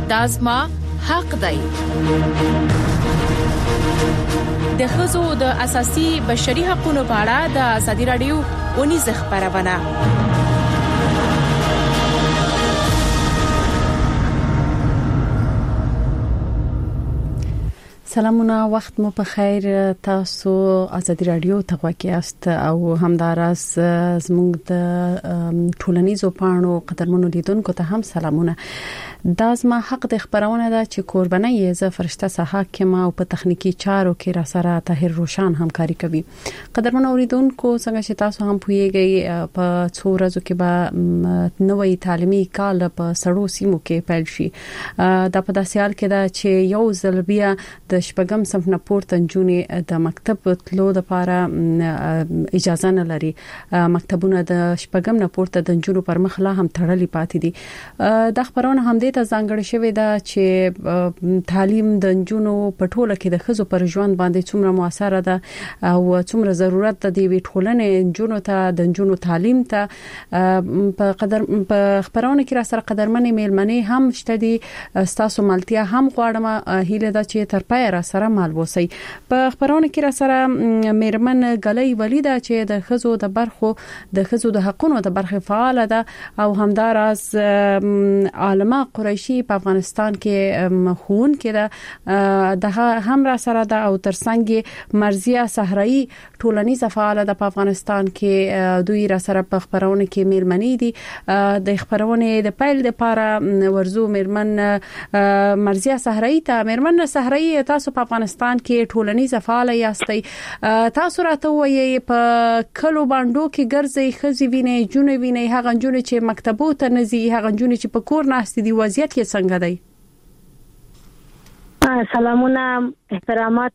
دا زما حق دی. د ښځو د اساسي بشري حقوقو په اړه د ازادي رادیو ونیز خبرونه. سلامونه، وخت مو په خیر. تاسو ازادي رادیو ته غواړئ او همدارس زموږ د ټولنیزو پاڼو قدرمنو لیدونکو ته هم سلامونه. دا زما حق د خبرونه ده چې قرباني یې ز فرشته صحاکم او په تخنیکی چارو کې را سره طاهر روشان همکاري کوي. قدرمنو لیدونکو څنګه چې تاسو هم پوهیږئ په څو ورځو کې به نوې تعلیمي کال په سړو سیمو کې پیل شي. دا په داسې حال کې ده چې یو ځل بیا د شپږم صنف نه پورته نجونې د مکتب تلو لپاره اجازه نه لري. مکتبونه د شپږم نه پورته د نجونو پر مخ لا هم تړلي پاتې دي. د خبرونه هم د ځانګړي شوی دا چې تعلیم د نجونو په ټوله کې د ښځو پر ژوند باندې څومره موثره ده او څومره ضرورت ده د ټولنې نجونو ته د نجونو تعلیم ته. په خبرونه کې را سره قدرمنې میلمنې هم شته دي. تاسو ملتیا هم غواړم هیله ده چې تر پای را سره مال وسی. په خبرونه کې را سره میرمن غلې ولیدا چې د ښځو د برخو د ښځو د حقوقو د برخه فعال ده او همدارس عالمه قریشی په افغانستان کې مخون کې ده هم را سره ده او ترڅنګ مرزیه صحرایی ټولنیزه فعال ده په افغانستان کې. دوی را سره په خبرونه کې میرمنې دي. د خبرونه د پیل لپاره ورزو میرمن مرزیه صحرایی ته میرمن صحرایی تاسو په افغانستان کې ټولنیزه فعال یاستئ. تاسو راته وایي په کلو باندې کې ګرځي خزي ویني جنې ویني هغه جنې چې مکتبو ته نزي هغه جنې چې په کور ناست دي وضعیت یې څنګه دی؟ سلامونه، احترامات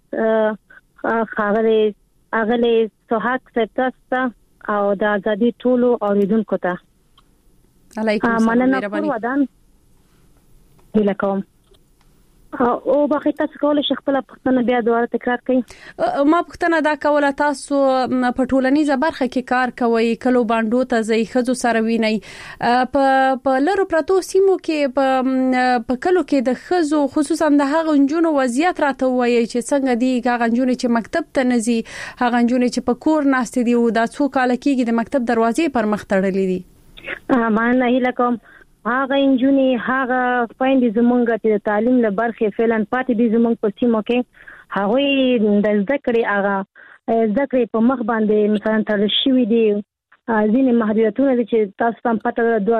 اغلی سوحاک سپتاستا او د ازادي ټولو اوریدونکو ته علیکم السلام. مهرباني ودان ویلکم. او باقي تاسو کولای شئ خپل پوښتنه بیا دوباره تکرار کړئ. ما پوښتنه دا کوله تاسو په ټولنیزه برخه کې کار کوئ، کلو باندې ته ځي خزو سره ویني په لرو پرتو سیمو کې په کلو کې د خزو خصوصا د هغه نجونو وضعیت راته وایي چې څنګه دي هغه نجونې چې مکتب ته نزي هغه نجونې چې په کور ناست دي او دا څو کال کېږي د مکتب دروازې پر مخ تړلې دي. مانه هیله کوم هغه انجونی هغه پاین دي زمونږ ته تعلیم له برخه فعلا پاتې دي زمونږ په سیمو کې هغه د ذکر هغه ذکر په مخ باندې مثلا تر شوی دي ځینې محدودیتونه چې تاسو هم پته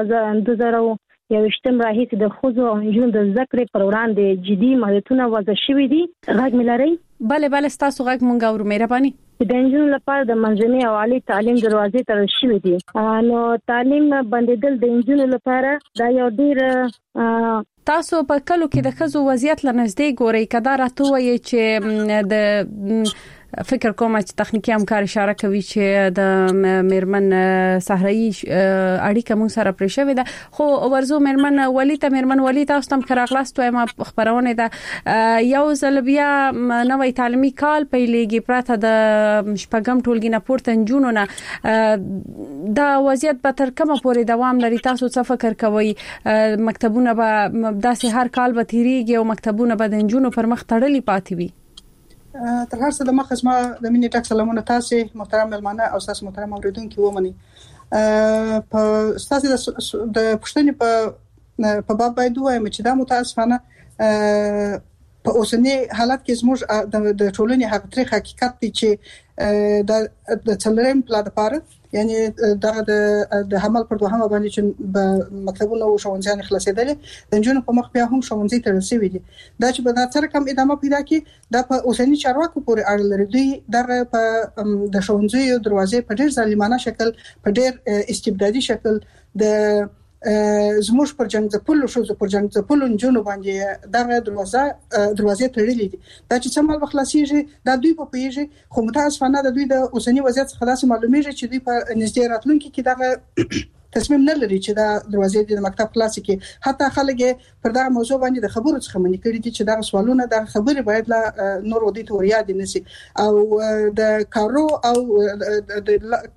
2021 راهیسې د خوځو او انجونو د ذکر پر وړاندې جدي محدودیتونه وضع شوی دي. غږ ملاري بله تاسو غږ مونږ اورو. مهرباني. د انجونو لپاره د منځني او عالی تعلیم دروازې تړل شوې دي. نو تعلیم بندیدل د انجونو لپاره دا یو ډیر تاسو په کلو کې د خزو وضعیت لنځدې ګوري کدا راته وایي چې د فکر کوم چې تخنیکی همکار اشاره کوي چې د میرمن صحرایی اړیکه مون سره پرې شوې ده. خو ورزو میرمن ولی تاسو تم خراغلاست وایم خبرونه ده یو ځل بیا نوې تعلیمي کال پیلېږي پراته د شپږم ټولګي نه پورته نجونو نه دا وضعیت به تر کومه پورې دوام لري؟ تاسو څه فکر کوئ؟ مکتبونه به داسې هر کال به تیریږي او مکتبونه به د نجونو پر مخ تړلي پاتې وي؟ تر هر څه د مخ اسما د مینې ټاک سلامونه تاسو محترم ملمانه او تاسو محترم اوریدونکو ومني. په تاسو د پښتنې په باب باید وایم چې دا متاسفانه په اوسنی حالت کې زموږ د ټولنې حقیقت دی چې د څلورم پلان لپاره یعنی د حمل پر دوهمه باندې چې مکتبونه او ښوونځي خلاصېدل د جنونو په مخ بیا هم ښوونځي ته رسېدي دا چې به دا سره کم ادامه پیدا کړي دا په اوسنی چارواکو پورې اړه لري. دوی په د ښوونځي دروازې په ډېر ظالمانه شکل په ډېر استبدادي شکل د زموږ پر جنگ ځپلو شو پر جنگ ځپلو جنونو باندې دا دروازې تړلې دي. دا چې څنګه خلاصيږي دا دوی په پیږي خو متاسفانه د دوی د اوسنی وضعیت څخه داسې معلومیږي چې دوی په نږدې راتلونکي کې دا تصمیم نه لري چې دا دروازې د مکتب خلاص کړي. حتی خلک پر دا موضوع باندې د خبرو څخه منې کړي دي چې دا سوالونه د خبرې باید لا نور ودی توریا دي نسی او د کارو او د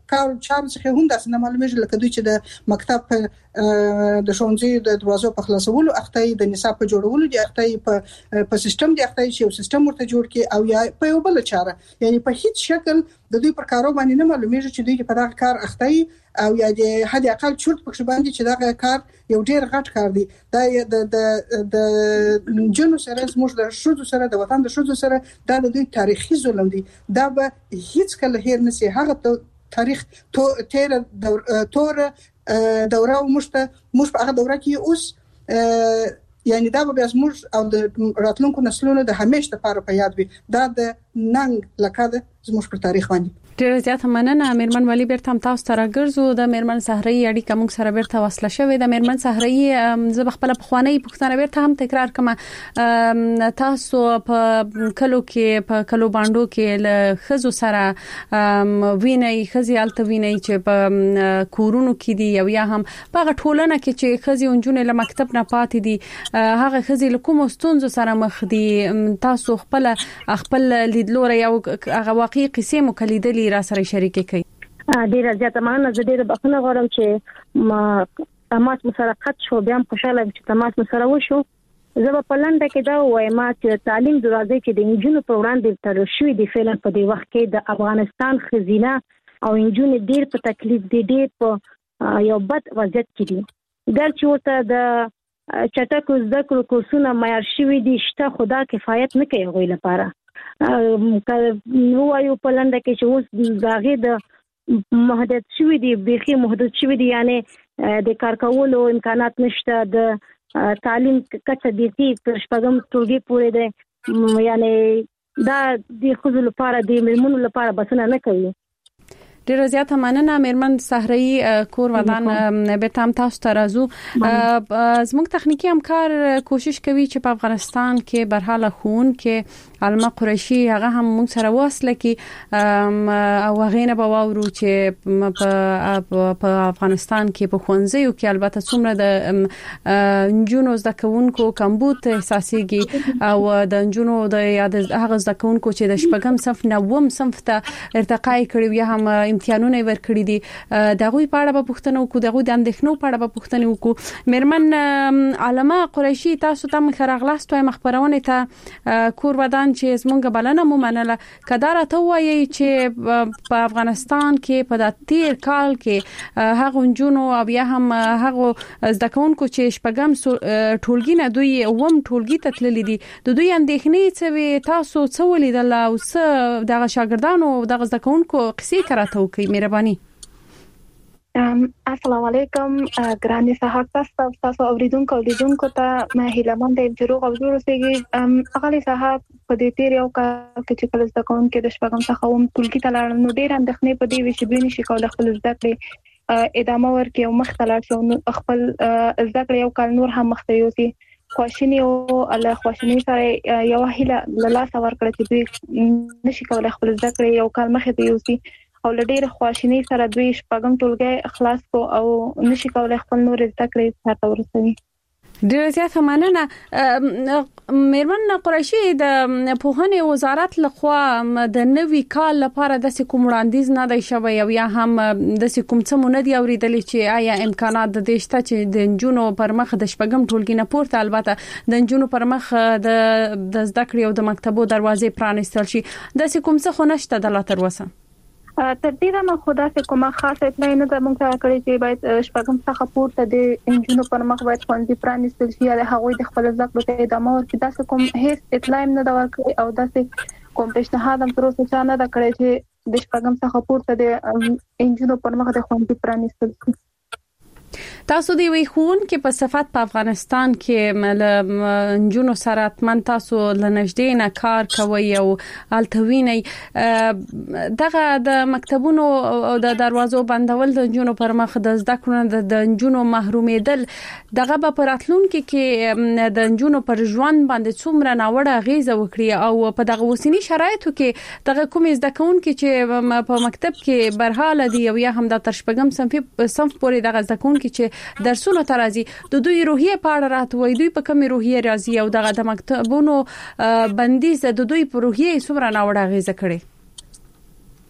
کار چارو څخه هم داسې نه معلومیږي لکه دوی چې د مکتب د ښوونځي د دروازو په خلاصولو اخته د نصاب په جوړولو دي اخته په سیستم دي اخته چې یو سیستم ورته جوړ کړي او یا په یو بل چاره یعنی په هیڅ شکل د دوی پر کارو باندې نه معلومیږي چې دوی په دغه کار اخته او یا د حد اقل چورت پکښ باندې چې دغه کار یو ډیر غټ کار دی د جنو سره زموږ د شوزو سره د وطن د شوزو سره دا د دوی تاریخي ظلم دی دا به هیڅ کله هیر نشي هغه تاریخ تیر تور دوره موږ په هغه دوره کې اوس یعنی دا به زموږ او د راتلونکو نسلونو د همیشه لپاره په یاد وي دا د ننګ لکه زموږ پر تاریخ باندې ډیر زیات مننه میرمن ولی بیرته تاسو ته راګرځو د میرمن صحرایي اړیکه موږ سره بیرته وصله شوې د میرمن صحرایي زه خپل پخوانی پښتنه بیرته هم تکرار کوم تاسو په کلو کې په کلو باندو کې له خزو سره ویني خزي الته ویني چې په کورونو کې دی او یا هم په ټولنه کې چې خزي اونجونه له مکتب نه پاتې دي هغه خزي له کوم ستونزو سره مخ دي تاسو خپل لیدلوري او هغه واقعي قصې مو کلیدلې را سره شریک کړئ ډیر زیاته مننه زه ډیر بخښنه غواړم چې ما تماس مسره قط شو بیا خوشاله چې تماس مسره وشو زه په لنډه کې دا وایم چې تعلیم دروازې کې د انجونو په وړاندې تر شوې دی فعلا په دې وخت کې د افغانستان خزینه او انجونو ډیر په تکلیف دي ډیر په یو بد وضعیت کې دي ګرچې ورته د چټکو زده کړو کورسونه معیار شوي دي شته خدا کفایت نه کوي غوي لپاره نو یو په لنډه کې چې اوس داغه د محدود شوی دی بيخي محدود شوی دی یعنی د کار کولو امکانات نشته د تعلیم کچه بيخي تر شپږم ټولګي پورې ده یعنی دا د خزو لپاره د ملمنو لپاره بسنه نه کوي ډیر زیات مننه میرمن صحرایي کور ودان به تام تاسو ته راځو زموږ تخنیکی همکار کوشش کوي چې په افغانستان کې برحاله خون کې علما قریشي هغه هم موږ سره وصله کې او غینه به واورو چې په افغانستان کې په خونځیو کې البته څومره د جنونو زکونکو کمبود احساسيږي او د جنونو د یاد هغه زکونکو چې د شپږم صف نوم صف ته ارتقای کړي یا هم امتحانونه ورکړي دي دغه په اړه به پوښتنه وکړو دغه د اندېښنو په اړه به پوښتنه وکړو میرمن علما قریشي تاسو ته مخرغلاست او مخبرونه ته کور ودان چې زمونږ بلنه مو منله کدار ته وایي چې په افغانستان کې په د تیر کال کې هغه جنونو او یا هم هغه زدکونکو چې شپږم ټولګي نه دوی ووم ټولګي ته تللی دي د دوی اندېښنې څه تاسو څه ولیدل او څه دغه شاګردانو دغه زدکونکو قصې کراته وکي مهرباني السلام علیکم ګراني صاحب تاسو اوریدونکو ته مې هیلمن د جوړ او جوړ سیږي اغلی صاحب په دې تیر یو کال کې چې کله ځکون کې د شپږم څخه هم ټولګي ته لاړم نو ډېر اندېښنې په دې وشي بیني شي کول خپل زده کړې ادامه ورکړي او مختلف شو خپل زده کړې یو کال نور هم مختیوسي خواشینی او الله خواشینی سره یو هیله لاله سوار کړی چې نشي کولای خپل زده کړې یو کال مخې ته یوسي او لډېر خواشینی سره دوی شپږم ټولګي خلاص کو او نشي کولای خپل نور زده کړې سره ورسوي ډیر زیات مننه میرمن قریشي د پوهنې وزارت لخوا د نوي کال لپاره د کوم وړاندیز نه دی شوی او یا هم د کوم څه مونږ دی اوریدل چې آیا امکانات د دشته چې د جنونو پر مخ د شپږم ټولګي نه پورته البته د جنونو پر مخ د زده کړې او د مکتبو دروازې پرانیستل شي د کوم څه خو نشته د لا تر اوسه تر دې نه خدا سے کومه خاصه اطلاع نه ده موږ ته کړی چې باید شپږم څخه پورته د انجینو پر مخ باید خوندې پرانیستل شي یا هغوی د خپل زده کړو ته ادامه ورکړي دا کوم هیڅ اطلاع نه ده ورکړي او دا کوم پیشنهاد هم تر اوسه نه ده کړی چې د شپږم څخه پورته د انجینو پر مخ د خوندې پرانیستل شي تاسو دی وی خون کې په صفات په افغانستان کې جنونو سره اتمن تاسو لنجدې نه کار کوي او التویني دغه د مکتبونو او د دروازو بندول د جنونو پر مخ د زده کړو د جنونو محرومیدل دغه په راتلون کې د جنونو پر ژوند باندې څومره ناوړه غیزه وکړي او په دغه وسینی شرایطو کې دغه کوم زده کوونکي چې په مکتب کې برحاله دي او یا هم د ترشپګم صنف پورې دغه زده کوونکي چې درسونه ترازی د دوی روحیه پاړه راتوي دوی په کومه روحیه راځي او دغه د مکتبونو بندیز د دوی په روحیه څومره ناوړه غیزه کړي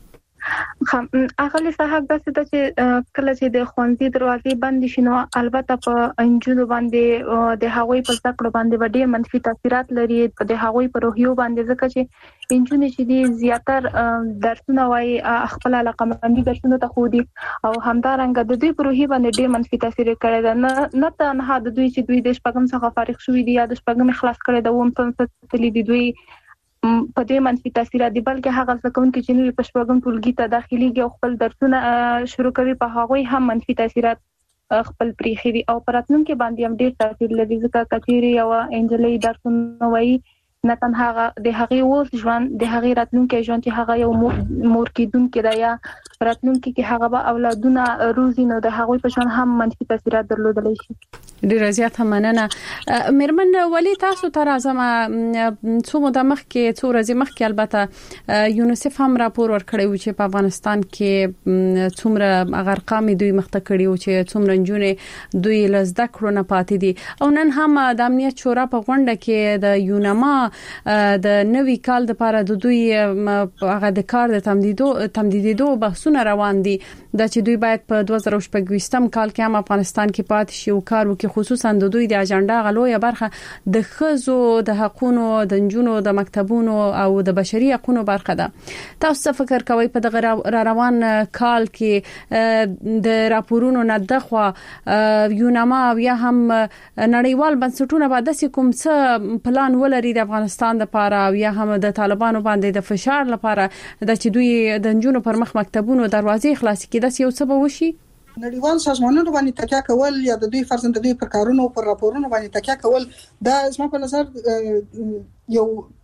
اغلی صاحب داسې د کله چې د خوندې دروازې بند شي نو البته په انجونو باندې د هغوی په ذکر باندې ډېر منفي تاثیرات لري د هغوی په روحیو باندې ځکه چې انجونې چې دي زیاتر درسونه وایي خپل علاقمندي درسونه ته خو دي او همدارنګه د دوی په روحي باندې ډېر منفي تاثیر کړی ده نه تنها د دوی چې دوی د شپږم څخه فارغ شوي دي یا د شپږم خلاص کړي د ووم څخه تللي دي دوی په دې منفي تاثیرات دي بلکې هغه څکون کې چې نوې پښپغم ټولګي ته داخليږي او خپل درسونه شروع کوي په هغه هم منفي تاثیرات خپل پریخي دي او پراتلونکو باندې هم ډېر تاثیر لري ځکه کچيري او انجلۍ درسونه وایي نه تنها د هغه اوس ژوند د هغه راتلونکو ژوند چې هغه یو مور کېدونکو دی یا راتلونکو کې هغه به اولادونه روزي نو د هغه په شان هم منفي تاثیرات درلودلی شي. ډیر زیات مننه. میرمن ولی تاسو ته راځم څو مده مخکې څو ورځې مخکې البته یونیسف هم راپور ورکړی و چې په افغانستان کې څومره ارقام دوی مخته کړي او چې څومره نجونې دوی لزده کړو نه پاتې دي او نن هم د امنیت شورا په غونډه کې د یونما د نوي کال لپاره د دوی هغه د کار د تمدیدو بحثونه روان دي د چې دوی باید په 2024 کال کې هم افغانستان کې پاتې شي او کار وکړي خصوصا د دوی د اجنډا غلوې برخه د خزو د حقوقو د جنونو د مکتبونو او د بشري حقوقو برخه ده. تاسو څه فکر کوئ په دغه روان کال کې د راپورونو نه دغه یونما یا هم نړیوال بنسټونه به د کوم څه پلان ولري د افغانستان لپاره یا هم د طالبانو باندې د فشار لپاره د چې دوی د جنونو پر مخ مکتبونو دروازې خلاص کړي د یو څه به وشي؟ نړیوال سازمانونو باندې تکیه کول یا د دوی فرضاً د دوی پر کارونو او پر راپورونو باندې تکیه کول دا زما په نظر یو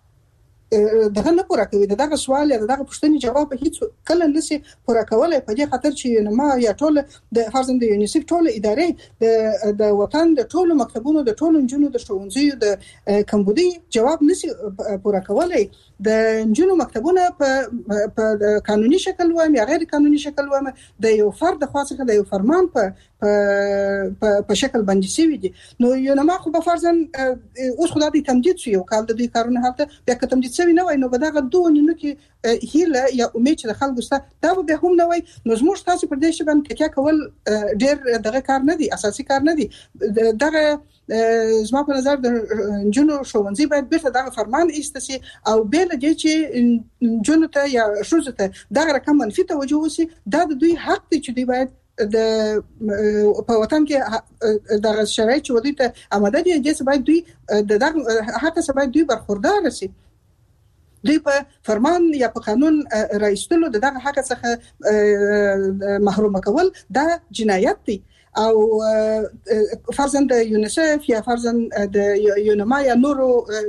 دغه نه پوره کوي دغه سوال یا دغه پوښتنې جواب هیڅ کله نشي پوره کولای په دې خاطر چې نو ما یا ټول د فرضاً د یونیسف ټول ادارې د وطن د ټول مکتبونو د ټول جنونو د ښوونځیو د کمبودي جواب نشي پوره کولای د جنونو مکتبونه په قانوني شکل و یا غیر قانوني شکل و د یو فرد خاصه د یو فرمان په شکل باندې سوي دي نو یو نه ما خو په فرضاً اوس خدای تمدید شو یو کال د دوی کارونه هلته بیا که تمدید شوی نه وای نو به دغه دوه نو کې هیله یا امید چې د خلکو سره دا به هم نه وای نو زموږ تاسو پر دې شی باندې تکیه کول ډیر دغه کار نه دی اساسي کار نه دی دغه زما په نظر د جنونو ښوونځي باید بیرته دغه فرمان ایستسي او بیل دې چې جنونو ته یا شوزه ته دغه رقم منفي توجه وسی دا د دوی حق دی چې دوی باید د په وطن کې د شرایط چې ودی ته آماده دي چې باید دوی د حق څخه باید دوی برخوردار شي دوی په فرمان یا په قانون رئیسلو دغه حق څخه محروم کول دا جنایت دی او فرضاً د یونیسف یا فرضاً د یونما یا نورو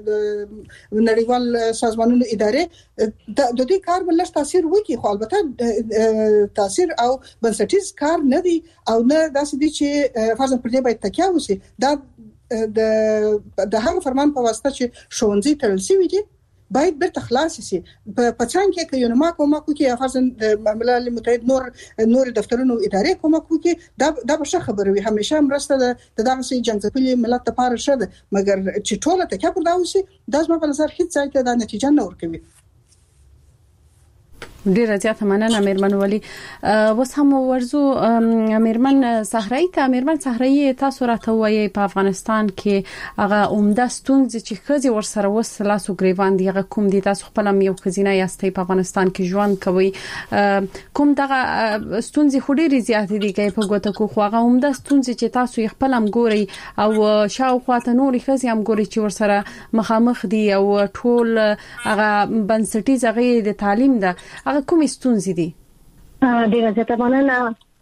نړیوال سازمانونو ادارې د دوی کار بل تاثیر وکړي خو البته تاثیر او بنسټیز کار نه دی او نه داسې دي چې فرضاً پر دې باید تکیه وشي دا د هغه فرمان په واسطه چې ښوونځي تړل شوی دي باید بیرته خلاص شي په پچان کې یونما کومک کوي فرضاً د ملل متحد نور دفترونو ادارې کومک کوي دا به ښه خبره وي همیشه مرسته د دغه سي جنګځپلي ملت لپاره ښه ده مګر چې ټوله تکیه پر دا وشي دا زما په نظر هیڅ ځای ته د نتیجه نه ورکوي. ډیر زیات مننه میرمن ولی. وس هم ورزو میرمن صحرایی تاسو راته وایي په افغانستان کې هغه عمده ستونزې چې خزي ورسره وسلاسو گریوان دی هغه کوم دي تاسو خپل یو خزینه یاستئ په افغانستان کې ژوند کوي کوم دغه ستونزې خوري زیات دي کې په ګوته کو خو هغه عمده ستونزې چې تاسو خپل هم ګوري او شاوخواته نور خزي هم ګوري چې ورسره مخامخ دي او ټول هغه بنسټیز هغه د تعلیم ده کومې ستونزې دي؟ ډیره زیاته مننه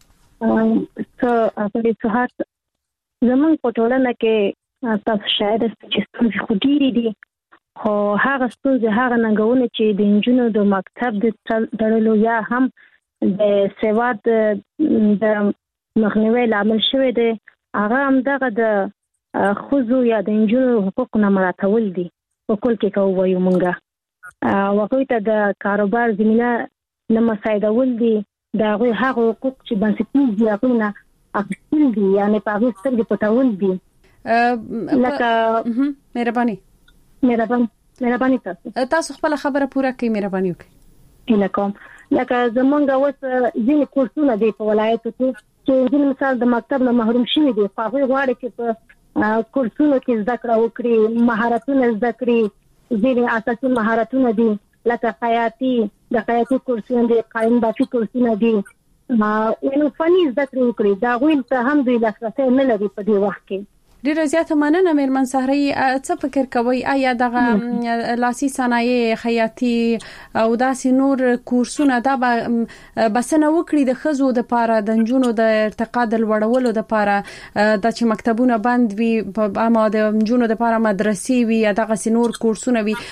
په دې صحت زمونږ په ټولنه کې تاسو شاید چې ستونزې خو ډېرې دي خو هغه ستونزې هغه ننګونې چې د نجونو د مکتب د تړلو یا هم د سواد د مخنیوي لامل شوی دی هغه هم دغه د ښځو یا د نجونو حقوق نه مراعاتول دي په کل کې کوو وایو مونږه وقوی ته د کاروبار زمینه نه مساعدول دي د هغه حقوق چې بنسټیز دي هغه نه اخیستل دي یعنی په هغه سترګې پټول دي لکه مهرباني تاسو خپل خبره پوره کړئ مهرباني وکړئ. لکه لکه زمونږ اوس ځینې کورسونه دي په ولایتو کې چې ځینې مثال د مکتب نه محروم شوي دي، خو هغوی غواړي چې په کورسونو کې زده کړه وکړي، مهارتونه زده کړي. ځینې اساسي مهارتونه دي لکه خیاطي کورسونه دي، قایم بافي کورسونه دي، نو فني زده کړې وکړي. دا غوښتل ته هم دوی لاسرسي نه لري په دې وخت کې. ډیره زیاته مننه میرمن سحري. څه فکر کوي آیا دغه لاسي صنایع، خیاطي او داسې نور کورسونه دا بسنه وکړي د خزو د پاره د نجونو د ارتقا د لوړولو د پاره د چې مکتبونه بند وي، اما د نجونو د پاره مدرسې وي، دغه نور کورسونه وي،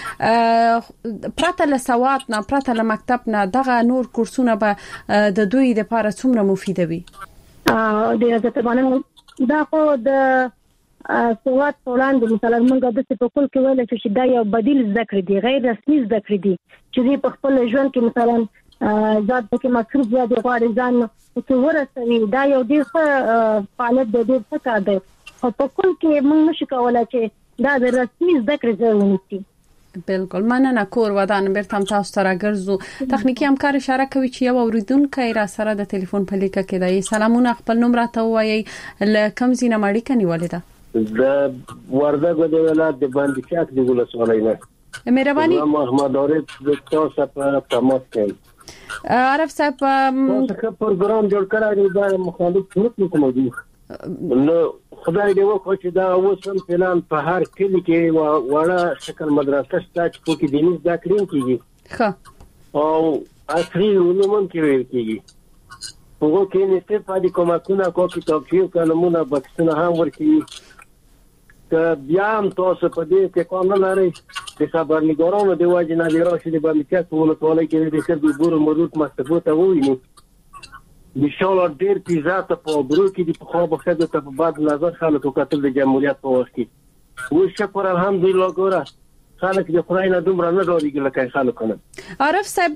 پرته له سواد نه، پرته له مکتب نه، دغه نور کورسونه به د دوی د پاره څومره مفید وي؟ ډیره زیاته مننه. دا خو د سواد وړاندې مثلا موږ د څه په کول کې ویل چې دا یو بدیل ذکر دی، غیر رسمي ذکر دی چې په خپل ژوند کې مثلا ذات کې مصروف یا د غواړي ځان چې ورسوي. دا یو ډیر ښه فعالیت دی، ډیر ښه کار دی، او په کول کې موږ نشو کولای چې دا د رسمي ذکر ځای ونیسي. بالکل مننه. کور ودان بیرته تاسو ته راګرځو. تخنیکی همکار اشاره کوي چې یو اوریدونکو را سره د ټلیفون په لیکه کې دی. سلامونه، خپل نوم راته وایي، لکم زینه ماړی کني ولیدا د وردګ د ولایت د باندې چاک دی ولسوالۍ نه. مهرباني محمد عارف د تاسو په تماس کې. عارف صاحب تاسو پروګرام جوړ کړی دی د مخالف حکومت موضوع. نو خدای دې وکړي چې دا اوسم پلان په هر کلی کې وړه شکل مدرسه شته چې په کې دیني زده کړې کیږي. ښه. او اصلي علوم کې ویل کیږي. هغه کې نشته پاتې کومه کو کتابچې کلمونه بکسونه هم ورکړي. که بیا هم تاسو په دې کې کوم نه لري د خبرنګارانو د واجب نه دی راشي د باندې چې ولسوالۍ کې د خبرو ګورو مربوط مستفوته وویني. ان شاء الله ډیر پیزاته په برو کې د خو په خدمت ته په بعد نظر خلکو کتل د جمهوریت په وخت کې. و شکر الحمدلله ګوره خلک د خدای نه دومره نه ډاریږي لکه خلکو نه. عارف صاحب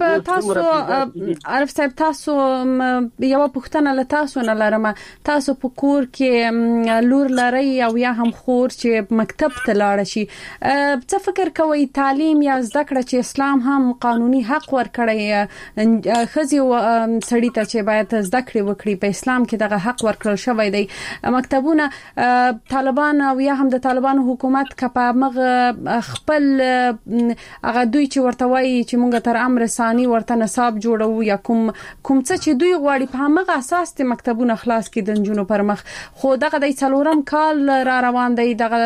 تاسو یو پوښتنه له تاسو نه لرم. تاسو په کور کې لور لري او یا هم خور چې مکتب ته لاړ شي، څه فکر کوي تعلیم یا زده کړه چې اسلام هم قانوني حق ورکړی خزي او سړی ته چې باید زده کړې وکړي، په اسلام کې دغه حق ورکړل شوی دی. مکتبونه طالبان او یا هم د طالبان حکومت کپا مغ خپل هغه دوی چې ورته وایي چې مونږ تر امر ثاني ورته نصاب جوړو یا کوم څه چې دوی غواړي په هغه اساس ته مکتبونه خلاص کړي د نجونو پر مخ. خو دغه د څلورم کال را روان دی، دغه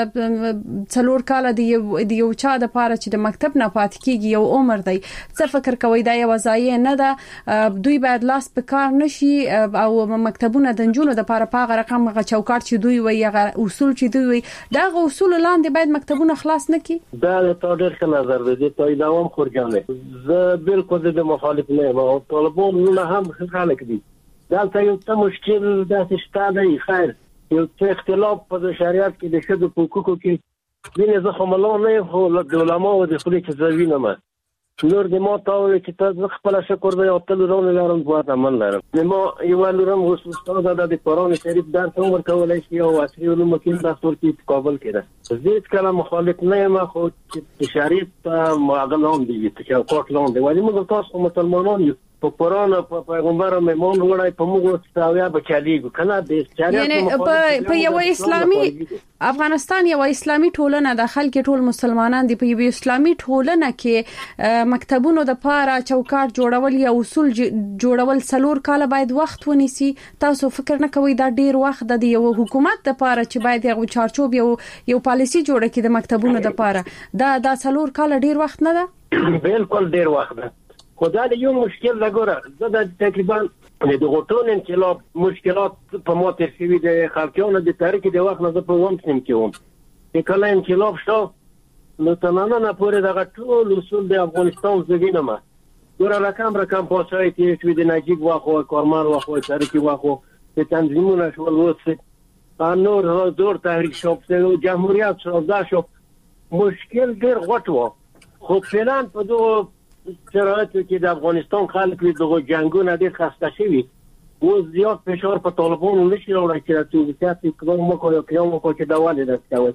څلور کال دی یو چا د پاره چې د مکتب نه پات کیږي یو عمر دی. څه فکر کوي دا یو ځای نه ده؟ دوی باید لاس په کار نشي او مکتبونه د نجونو د پاره په هغه رقم غا چوکاټ چې دوی وایي هغه اصول چې دوی وایي دغه اصول لاندې باید مکتبونه خلاص نکړي. دا ډېر ښه نظر دی. ته دوام خورجانه زه بالکل د مخالف نه یم او طالبان نه هم خلک دي. دا یو څه مشکل داسې شته دی. خیر یو څه اختلاف په شریعت کې د شذ په حقوقو کې دینه زه خو ملون نه خو د علماء او د خلک زوینه ما نور د ما ته چې تاسو خپل شکر دی او تل روان لرم بوته من لرم. نو یو لرم استاد د قرآن شریف درس عمر کولای شي او عصري علوم کې د تاسو کې کابل کې ده. زه کله مخالف نه یم خو چې شریف ماغلون دی چې کوټلون دی ولی موږ تاسو مسلمانان یو په قرآن او په پیغمبر مېمون وړای په موږ تاویا بچالیږي کنه د شریعت یعنی په یو اسلامي افغانستان یو اسلامي ټولنه د خلک ټول مسلمانان دي. په یو اسلامي ټولنه کې مکتبونو د پاره چوکاټ جوړول یا اصول جوړول څلور کال باید وخت ونیسي. تاسو فکر نه کوئ دا ډیر وخت د یو حکومت د پاره چې باید یو چارچوب یو پالیسی جوړه کړي د مکتبونو د پاره دا څلور کال ډیر وخت نه ده؟ بالکل ډیر وخت ده. خدا د یو مشکل لګوره زه د تقریبا د غوټون انقلاب مشکلات په موته شوی د خلکونو د تاریخ د وخت نه په ووم سم کېوم چې کله انقلاب شو نو تماما نه پورې دغه ټول اصول د افغانستان زوینه ما ګوره رقم پوسای چې شوی د نجیب واخو کارمار واخو تاریخ واخو د تنظیمونه شول وڅ نور زور تحریک شو د جمهوریت شو دا شو مشکل ډیر غټ و. خو فعلا په دوه شرایطو کې د افغانستان خلک دغه جنگونه ډېر خسته شوي و زیات فشار په طالبانو نشي راوړی چې توګه کوم مکو چې دا والي راځي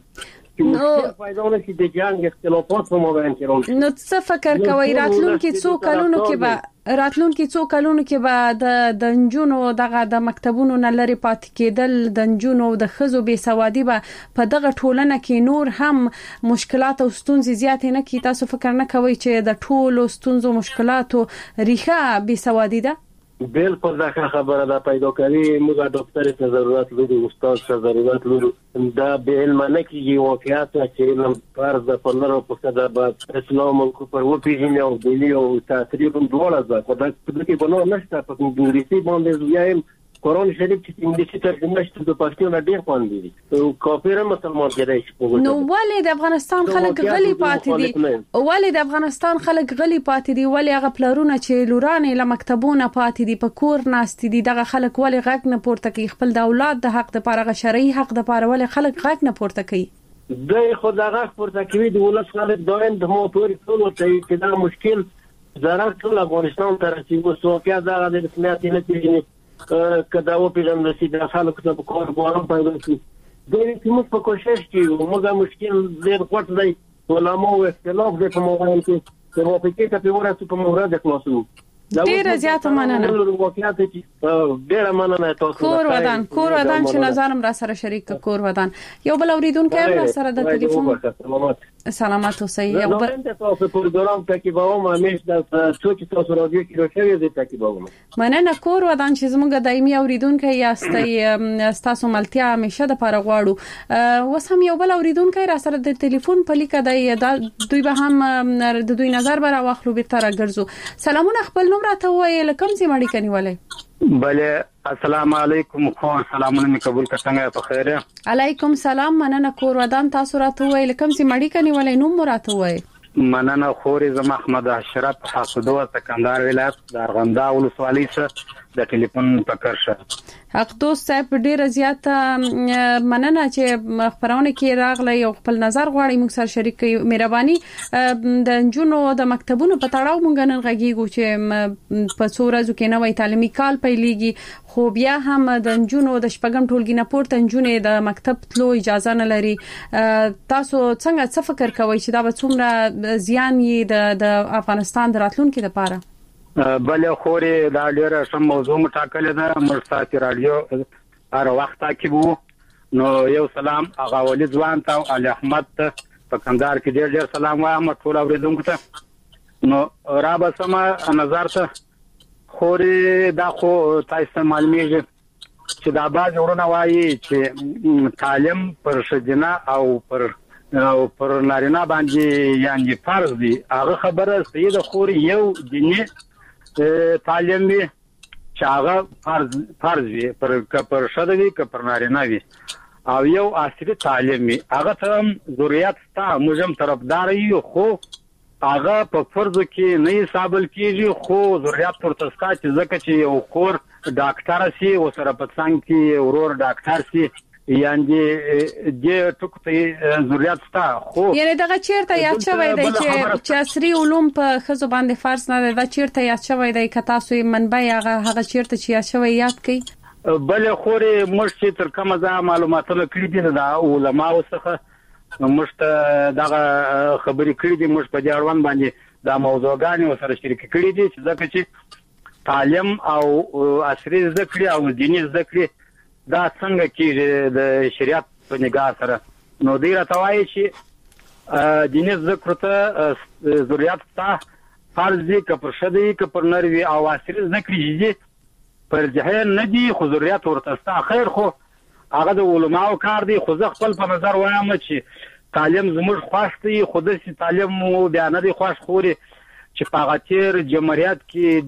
چې پیدا نشي د جنگ اختلافات په مابین کې راځي. نو څه فکر کوي راتلونکي څو کلونو کې به راتلونکي څو کلونو کې به د نجونو دغه د مکتبونو نه لري پاتې کېدل د نجونو د ښځو بې سوادي به په دغه ټولنه کې نور هم مشکلات او ستونزې زیات نه کی. تاسو فکر نه کوئ چې د ټولو ستونزو مشکلاتو ریښه بې سوادي ده؟ بالکل دا خبره ده پیدا کوي. موږ ډاکټر ته ضرورت لرو، استاد ته ضرورت لرو. دا به علم نه کیږي واقعیت چې علم فرض ده پر لرو په صدا بعد اسلام کو پر و پیژنې او دلی او تاثیر ډول ده. خو دا کې بنو نشته په انګلیسي باندې یایم قرآن شریف چې انګلیسي ترجمه شته د پښتو نه ډیر خوندې دي. او کافر مسلمان کېدای شي. نو ولې د افغانستان خلک غلي پاتې دي؟ ولې د افغانستان خلک غلي پاتې دي؟ ولې هغه پلرونه چې لورانې له مکتبونو پاتې دي په کور ناست دي دغه خلک ولې غږ نه پورته کوي؟ خپل د اولاد د حق د پاره شرعي حق د پاره ولې خلک غږ نه پورته کوي؟ دوی خو دا غږ پورته کوي د ولس خلک دایم د مو پورې ټول ته چې دا مشکل ضرر ټول افغانستان ته رسیدو. سوکیا دا د رسمیت نه کېږي کدا و پیژندل شي د خلکو ته کار بوارم پیدا شي. دوی موږ په کوشش کې موږ مشکل ډېر غوړ دی. علماء اختلاف د په موضوع کې چې مو په کې ته ورته په موضوع د خلاصو ډیره زیاته مننه. ډیره مننه تاسو. کور ودان چې نظرم را سره شریک کور ودان. یو بل اوریدونکو را سره د ټلیفون سلامات اوسئ. یو بل تاسو پروګرام ته کې باوم همیش د څوک تاسو راډیو کې راځي د ته کې باوم. مننه کور ودان چې زموږ دایمي اوریدونکو یاستئ. تاسو ملتیا همیشه د پاره غواړو. وس هم یو بل اوریدونکو را سره د ټلیفون په لیکه د دوی به هم د دوی نظر بر واخلو به تر ګرځو. سلامونه خپل نوم راته وایي لکم سي مړی کني ولې؟ بله السلام علیکم. خو سلامونه می قبول کړئ په خیر. علیکم سلام. مننه کور ودان تاسو راته وایي لکم سي مړی کني ولې نوم راته وایي؟ مننه خوري زما احمد اشرف حقدو سکندر ولایت د ارغندا ولسوالۍ څخه د ټلیفون پکړشه. حقدو صاحب ډیر زیات مننه چې خبرونه کې راغلی او خپل نظر غواړي موږ سره شریک کړئ. مهرباني د جنونو د مکتبونو په تړاو مونږ نن غږیږو چې په څو ورځو کې نوې تعلیمي کال پیلېږي خو بیا هم د جنونو د شپږم ټولګي نه پورته جنونې د مکتب تلو اجازه نه لري. تاسو څنګه څه فکر کوئ چې دا به څومره زیان یې د افغانستان د راتلونکي لپاره؟ بله خوري دا ډیره سم موضوع مټاکل ده. مرستاتي رادیو هر وخت کې وو. نو یو سلام هغه ولید ځوان ته علي احمد په کندهار کې ډیر سلام وایم ټول اوریدونکو ته. نو را به سم نظر ته خوري دا خو تاسو معلومیږي چې دا باز ورونه وایي چې تعلیم پر شجنا او پر نارینه باندې یعنی فرض دی. هغه خبره سید خوري یو دیني تعلیم وی چې هغه فرض وي پر شده وي که پر نارینه وي او یو عصري تعلیم وي هغه ته ضرورت ستا موږ طرفدار یو خو هغه په فرض کې نه حسابل کیږي خو ضرورت ورته ستا چې ځکه چې یو خور ډاکټر سي او سره په څنګ کې ورور ډاکټر سي یعنی د ټکو ضرورت ستا خو یعنی دغه چیرته یاد شوی دی چې عصري علوم په خزو باندې فرض نه دا چیرته یاد شوی دی که تاسو منبع هغه چیرته چې یاد شوی یاد کړئ؟ بل خوري مشت تر کومه ځا معلوماتونه کړی دي د علماء څخه مشت دغه خبرې کړې دي مشت په جوړون باندې دا موضوعګانی سره شریک کړی دي چې ځکه چې تعلیم او عصري ذکر او دیني ذکر دا څنګه کېږي د شریعت په نگاه سره. نو دی راته وایي چې دیني ذکر ته ضرورت ستا فرض دی که پر شده که پر نر وي او عصري ذکر دي پر جهل نه دي خو ضرورت ورته ستا. خیر خو هغه د علماو کار دی خو زه خپل په نظر وایم چې تعلیم زموږ خوښ دی خو داسې تعلیم مو بیا نه دی خوښ خوري چې په هغه تېر جمهوریت کې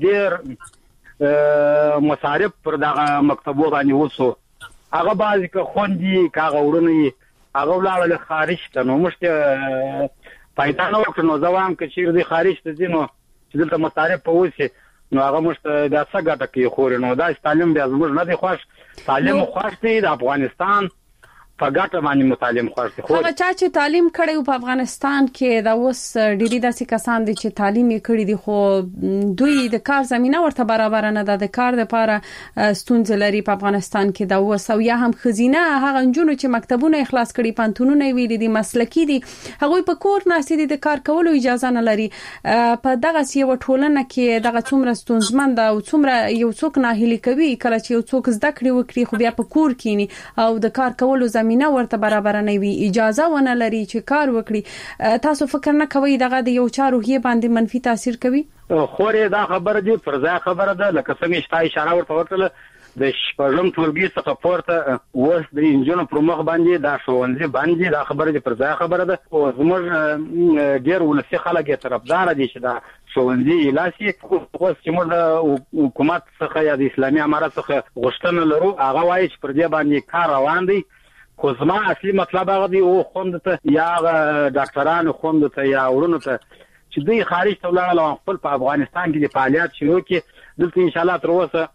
ډېر مصارف پر دغه مکتبو باندې وسو. هغه بعضې که خوندي که هغه وړونه هغه ولاړل خارج ته نو موږ پیدا نه وکړو. نو زه وایم که چېرې دوی خارج ته ځي نو چې دلته مصارف په وسي نو هغه موږ ته بیا څه ګټه کوي خوري. نو داسې تعلیم بیا زموږ نه دی خوښ. تعلیم خوښ دی د افغانستان په ګټه باندې متعلم خوښ خو هغه چې تعلیم کړي په افغانستان کې دا اوس ډېری داسې کسان دي چې تعلیم یې کړي دي خو دوی د کار زمينه ورته برابر نه ده د کار لپاره ستونزې لري په افغانستان کې دا اوس او یا هم خزینه هغه جنونو چې مکتبونه اخلاص کړي پانتونونه ویلي دي مسلکی دي هغه په کور ناشې دي د کار کولو اجازه نه لري په دغه سی وټولنه کې دغه څومره ستونزمن ده او څومره یو څوک ناهیلي کوي کله چې یو څوک زده کړي وکړي خو بیا په کور کې او د کار کولو زمينه ورته برابر نه وي اجازه ونه لري چې کار وکړي تاسو فکر نه کوئ دغه د یو چا روحیه باندې منفي تاثیر کوي خوري دا خبره دي پر ځای خبره ده لکه څنګه چې اشاره ورته وکړه د شپږم ټولګي څخه پورته اوس د انجونو پر مخ باندې دا ښوونځي باندې دا خبره دي پر ځای خبره ده او زموږ ډېر ولسی خلک یې طرفدار دي چې دا ښوونځي لاسي اوس چې موږ د حکومت څخه یا د اسلامي امارت څخه غوښتنه لرو هغه وایي چې پر دې باندې کار روان دی خو زما اصلي مطلب هغه دی او خوند ته یا ډاکټرانو خوند ته یا ورونو ته چې دوی خارج ته ولاړل خپل په افغانستان کې د فعالیت شروع کړي دلته ان شاء الله تر اوسه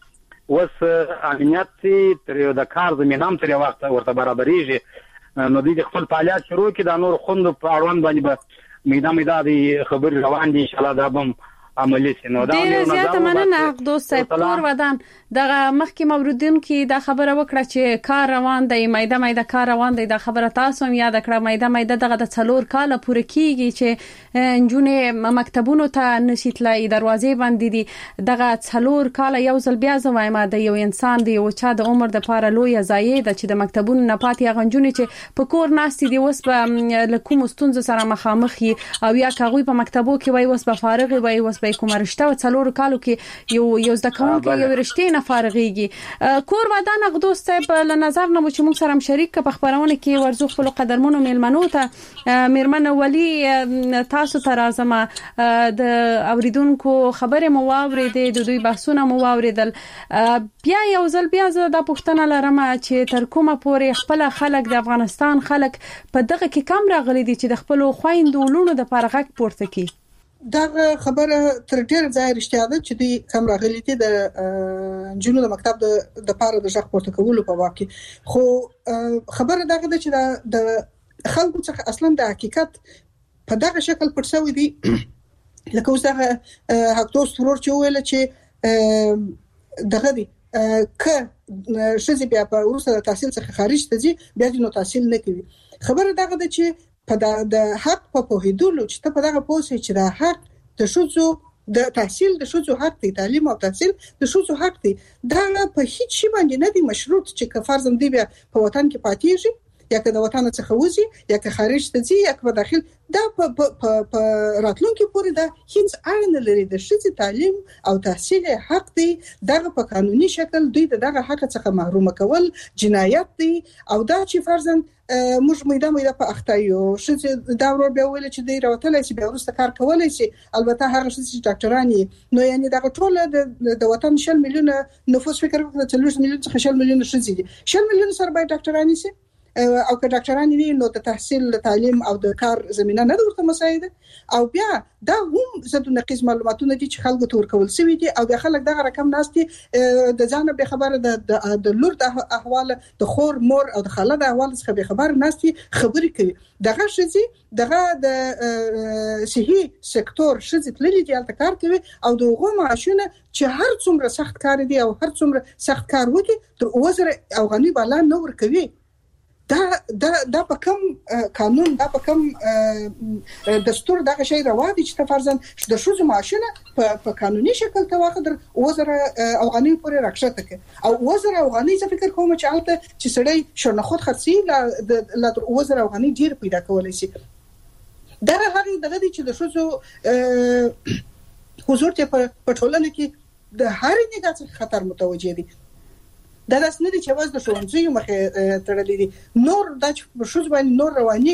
امنیت تر د کار زمينه هم تر وخت ورته برابرېږي نو دوی خپل فعالیت شروع کړي د نور خوند په اړوند باندې به میدا د خبر روان دي ان شاء الله دا هم عملی سي نو دا ډیر زیاته مننه دوست صاحب کور ودان دغه مخکې موردین کې دا خبره وکړه چې کار روان دی مایده کار روان دی دا خبره تاسو هم یاد کړه مایده دغه د 4 کال پوره کیږي چې انجونې مکتبونو ته نشیتلای دروازې باندې دي دغه 4 کال یو ځل بیا زوایم د یو انسان دی او چا د عمر د پاره لوی ځای ده چې د مکتبونو نه پاتې غنجونې چې په کور ناشتي دی اوس په لکوم ستونزه سره مخامخ او یا کاغوي په مکتبو کې وای اوس په فارغ وای اوس به کوم رشته او 4 کالو کې یو ځکهون کې یو رشته نه فارغيږي کور ودان غدوس صاحب له نظر نه چې موږ سره شریک په خبرونه کې ورزو خپل قدرمنو میلمنو ته میرمن ولی تاسو ته راځم د اوریدونکو خبره مو واورېد د دوی بحثونه مو واورېدل بیا یو ځل بیا زه د پښتنه لرم چې تر کومه پورې خپل خلک د افغانستان خلک په دغه کې کم راغلي دي چې د خپل خويندو لونو د پرغک پورته کی دا خبره تر ډیر ځای رښتیا ده چې دوی کم راغلي دي د جنونو د مکتب د پاره د ځخ پورته کولو په واقع خو خبره دا ده چې د خلکو څخه اصلا د حقیقت په دغه شکل پټسوي دي لکه اوس دغه حقدوست ورور چې ویل چې دغه دي ک شزي بیا په ورسره تحصیل څخه خارج ته ځي بیا نو تحصیل نه کوي خبره دا ده چې په د حق په پوهیدلو چې ته په دغه پوهې چې د حق د شوزو د تحصیل د شوزو حق دی تعلیم او تحصیل د شوزو حق دی دا په هیڅ شي باندې نه دی مشروط چې که فرض دی بیا په وطن کې پاتېږي یا که د وطن څخه وځي یا که خارج ته ځي یا که په داخل دا په راتلونکي پورې دا هیڅ اړه نه لري د شذ تعلیم او تحصیل حق دی دغه په قانوني شکل دوی دغه حق څخه محروم کول جنایت دی او دا چې فرضاً موږ میده په اختایو شذ دا ور به ویل چې دی راوتلای شي بیا ورسته کار کولای شي البته هغه شذ ډاکټرانی نو یعنی دغه ټول د وطن 100 میلیون نفوس فکر وکړه 30 میلیون څخه 100 میلیون شذ دي 100 میلیون سره به ډاکټرانی شي او که ډاکټران نه نو د تحصیل تعلیم او د کار زمينه نه ورته مساعده او بیا دا هم زده نقیز معلوماتونه دي چې خلکو ته ورکول شوی دي او بیا خلک دغه رقم ناستي د ځان به خبره د لور د احوال د خور مور او د خاله د احوال څخه به خبر ناستي خبرې کوي دغه شذي دغه د صحي سکتور شذي تللی دي الته کار کوي او دغه معاشونه چې هر څومره سخت کار دي او هر څومره سخت کار وکړي تر اوسه افغاني بالا نه ور کوي دا په کوم قانون دا په کوم دستور دا شی راوړي چې فرضاً د شوزو معاشونه په قانوني شکل تواخد وزره افغاني پورې راکښته کوي او وزره افغاني څه فکر کوم چې البته چې سړی شرنخود خرڅي لا وزره افغاني ډیر پیدا کولای شي دا هغه دغه چې د شوزو حضور ته په ټولنه کې د هر نگاه څخه خطر متوجه دي دا داس نه دي چې واز د شونځي مخه تړلې دي نور د شوز باندې نور رواني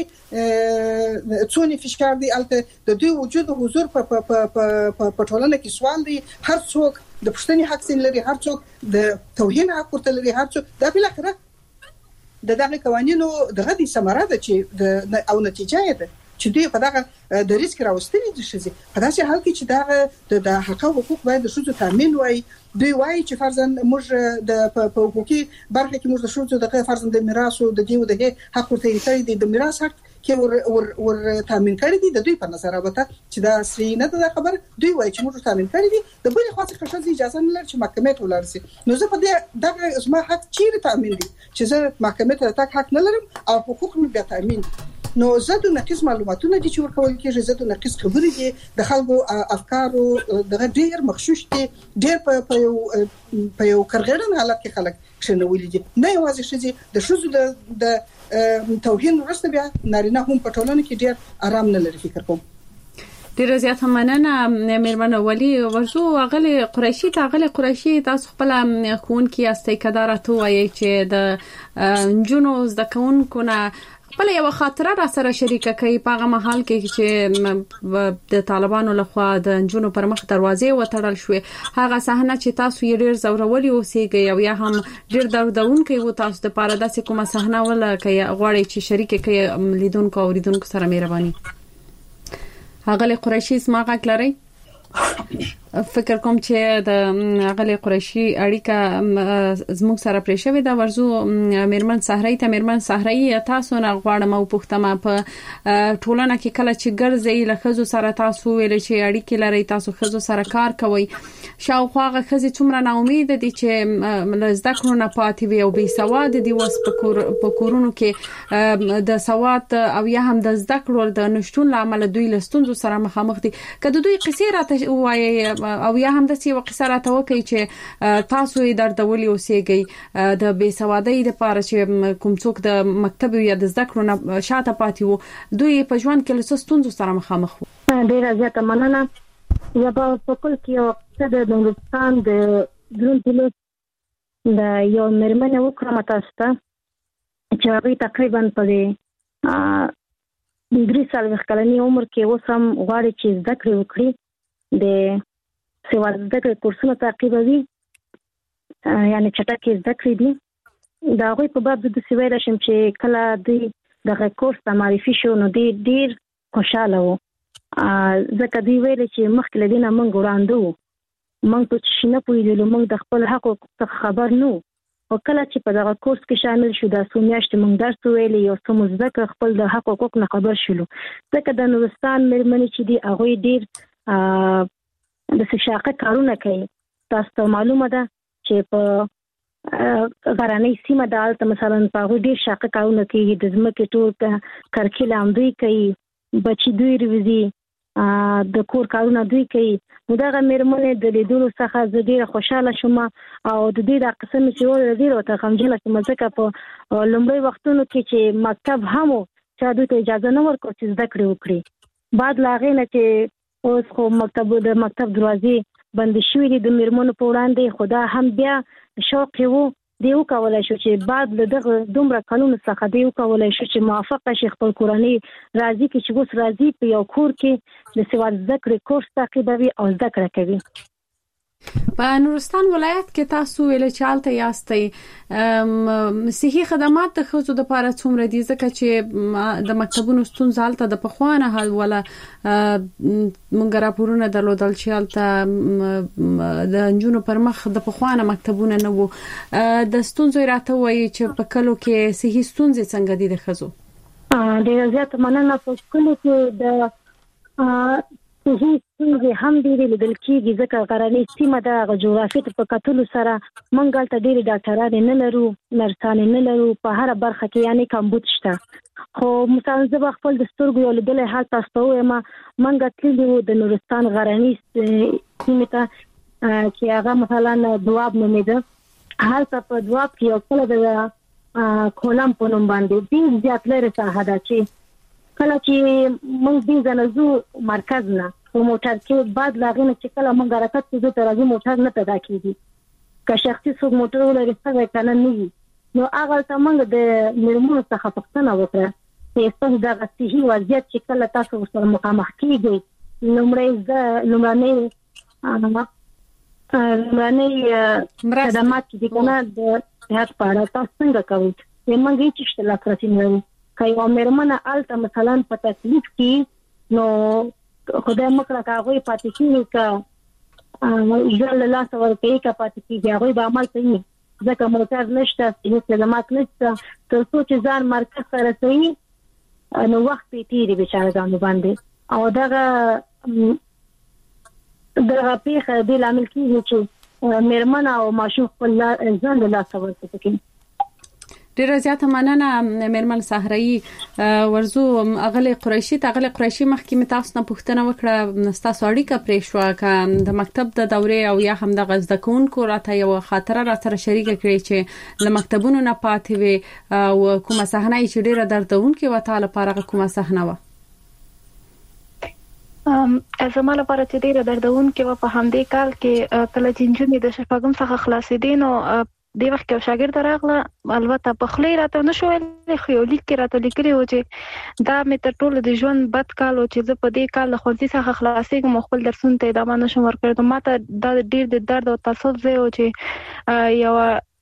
څونی فشکار دي البته د دوی وجود حضور په ټولنه کې سوال دي هر څوک د پښتني حق لري هر څوک د توهین حق ورته لري هر څوک دا بل اخره د دغه قوانینو دغه دي ثمره ده چې او نتیجه ده چې دوی په دغه د ریسک راوستلي دي شي په داسې حال کې چې دغه د حق او حقوق باید د شوزو تامین وای دوی وای چې فرضاً موږ د په حقوقي برخه کې موږ د شوزو د فرضاً د میراث او د دیو د حق ورته لري د میراث حق کې ور تامین کړی دي د دوی په نظر راوته چې دا سری نه ده خبر دوی وای چې موږ تامین کړی دي د بل خاصه څه اجازه نه لري چې محکمې ته ولرسي نو زه په دې دغه زما حق چیرې تامین دي چې زه محکمې ته تک حق نه لرم او حقوق مې بیا تامین نو زه د نقص معلوماتونه دي چې ورکول کېږي زه د نقص خبرې دي د خلکو افکارو دغه ډیر مخشوش دي ډیر په یو کارګران حالت کې خلک شنولې دي نه یوازې شې د شوزو د توهین ورسته بیا نارینه هم په ټولنه کې ډیر آرام نه لري فکر کوم ډیر زیات مننه میرمن ولی ورزو غلی قریشی تاسو خپل خون کې استیقادارته وایي چې د جنو زدکونکو نه خپل یو خاطره را سره شریکه کوي په هغه محل کې چې د طالبانو لخوا د جنو پر مخ دروازې وتړل شوې هغه صحنه چې تاسو یې ډیر زورولي اوسېږي او یا هم ډیر دردونکې و تاسو د پاره داسې کومه صحنه ولا کوي غواړي چې شریکه کوي لیدونکو او اوریدونکو سره مهرباني هغه قریشی سما غاکلري فکر کوم چې د غلی قریشی اړیکه زموږ سره پرې شوې دا ورزو میرمن صحرایی تاسو نه غواړم او پوښتنه په ټولنه کې کله چې ګرځي له خزو سره تاسو ویل چې اړیکې لري تاسو خزو سره کار کوي شاوخوا خزي څومره نا امید دي چې زده کړو نه پاتې وي او بي سواد دي وس په کورونو کې د سواد او یا هم د زده کړو د نشټون لامل دوی لستونزو سره مخامخ دي کله دوی قصې راته وایي او یا هم د سی وقصه راته وکي چې تاسو یې دردولي اوسېږي د بي سوادۍ لپاره چې کوم څوک د مکتب یا د زده کړو نه شاته پاتې وو دوی په ژوند کې له ستونزو سره مخامخ وو ډیر زیاته مننه یا په کل کې یو د نورستان د درون پولیس د یو مرمنه وکړه تاسو چې هغه تقریبا په 3 سال وکړنی عمر کې وسم غواړي چې زده کړې وکړي د سیوا زده کړې کورسونه تعقیبوي یعنی چټکې زده کړې دي دا غوي په باب د سیویل شم چې کله دوی دغه کورس ته معرفي شو نو ډیر خوشاله وو ځکه دوی ویل چې مخکې لدینه موږ وړاندو موږ په شنه پوهیدلو موږ د خپل حق څخه خبر نو او کله چې په دغه کورس کې شامل شو د سومیاشت موږ درس ویلي یو څه مزدک خپل د حق حقوق نه خبر شلو ځکه د نورستان مېرمنې چې دی هغه ډیر د شاقه کارونه کوي تاسو معلومه ده چې په غراني سیمه د الته مثلا په ډیر شاقه کارونه کوي د ځمکې ټول کرکیله هم دوی کوي بچي دوی روزي د کور کارونه دوی کوي نو دا مېرمنې د لیدلو څخه زه ډیره خوشاله شوم او د دې د قسم چې ډیره ته غمجنه شوم ځکه په لومړی وختونو کې چې مکتب هم چې دوی ته اجازه نه ورکړ چې زده کړې وکړي بعد لاغې نه چې اوس خو مکتب دروازې بند شوې دي د میرمنو په وړاندې خدا هم بیا شوق وو دیو کولای شو چې بعد دغه دومره قانون څخه دیو کولای شو چې موافقه شي خپل کورنۍ راضي کې چې اوس راضي په یو کور کې د سیوا زده کړې کورس تعقیبوي او زده کړه کوي په نورستان ولایت کې تاسو ویل چې حالت یاستئ صحي خدمات د خزو د لپاره څومره دي ځکه چې د مکتبونو ستونزې حالت د پخوانه حل ولا مونږ راپورونه درلودل چې حالت د انجونو پر مخ د پخوانه مکتبونه نه وو د ستونزې راته وایي چې په کلو کې صحي ستونزې څنګه دي د خزو ډېر زیات مننه په کلو کې د صحي ستونزې هم ډېرې لیدل کېږي ځکه غرنۍ سیمه ده جغرافیت په کتلو سره موږ هلته ډېرې ډاکټرانې نه لرو نرسانې نه لرو په هره برخه کې یعنې کمبود شته خو مثلا زه به خپل د سترګو یو لیدلی حال تاسو ته ووایم موږ تللي وو د نورستان غرنۍ سیمې ته چې هغه مثلا دواب نومېده هلته په دواب کې یو کله د کولم په نوم باندې ډېر زیات لرې ساحه ده چې کله چې موږ دې ځنځو مرکز نه په موټر کې بعد لاغینه چې کله موږ حرکت کوو ته راځي موټر نه پیدا کیږي که شخصي څوک موټر ولري څنګه کنه نه نو هغه ته موږ د میرمنو څخه پوښتنه وکړه چې تاسو د صحي وضعیت چې کله تاسو سره مخامخ کیږئ لومړنۍ خدمات چې کنه د صحت په اړه تاسو څنګه کوئ موږ هیڅ څه لاسرسي نه لرو کایو مېرمنه الته مثلا په تکلیف کې نو خدای مکړه کاغوي پاتې کیږي کا ځل له لاس ورکې کا پاتې کیږي هغه به عمل کوي ځکه موټر نشته هیڅ خدمات نشته تر څو چې ځان مرکز سره رسوي نو وخت یې تیری بچاره ځان باندې او دغه پیښه د لامل کیږي چې مېرمنه او ماشوم خپل ځان له لاس ورکې کوي. ډیره زیاته مننه مېرمن صحرایي. ورزو اغلی قریشي مخکې مې تاسو نه پوښتنه وکړه تاسو اړیکه پرې شو ک د مکتب د دورې او یا هم د غزد کوونکو راته یو خاطره را سره شریک کړي چې له مکتبونو نه پاتې وي او کومه صحنه چې ډیره دردونکې و تعالی لپاره کومه صحنه و زما لپاره چې ډیره دردونکې و په همدې کال کې کله چې انجونې د شفاګم څخه خلاصېدې نو د وخت کې شاګرد راغله البته په خلی راته نشویل خو یو لیک کې راته لیکلي و چې دا مې تر ټولو د ژوند بد کال و چې زه په دې کال له ښوونځي څخه خلاصېږم خپل درسونه ته ادامه نشم ورکړی. ما ته دا ډېر د درد او تاسف ځای و چې یو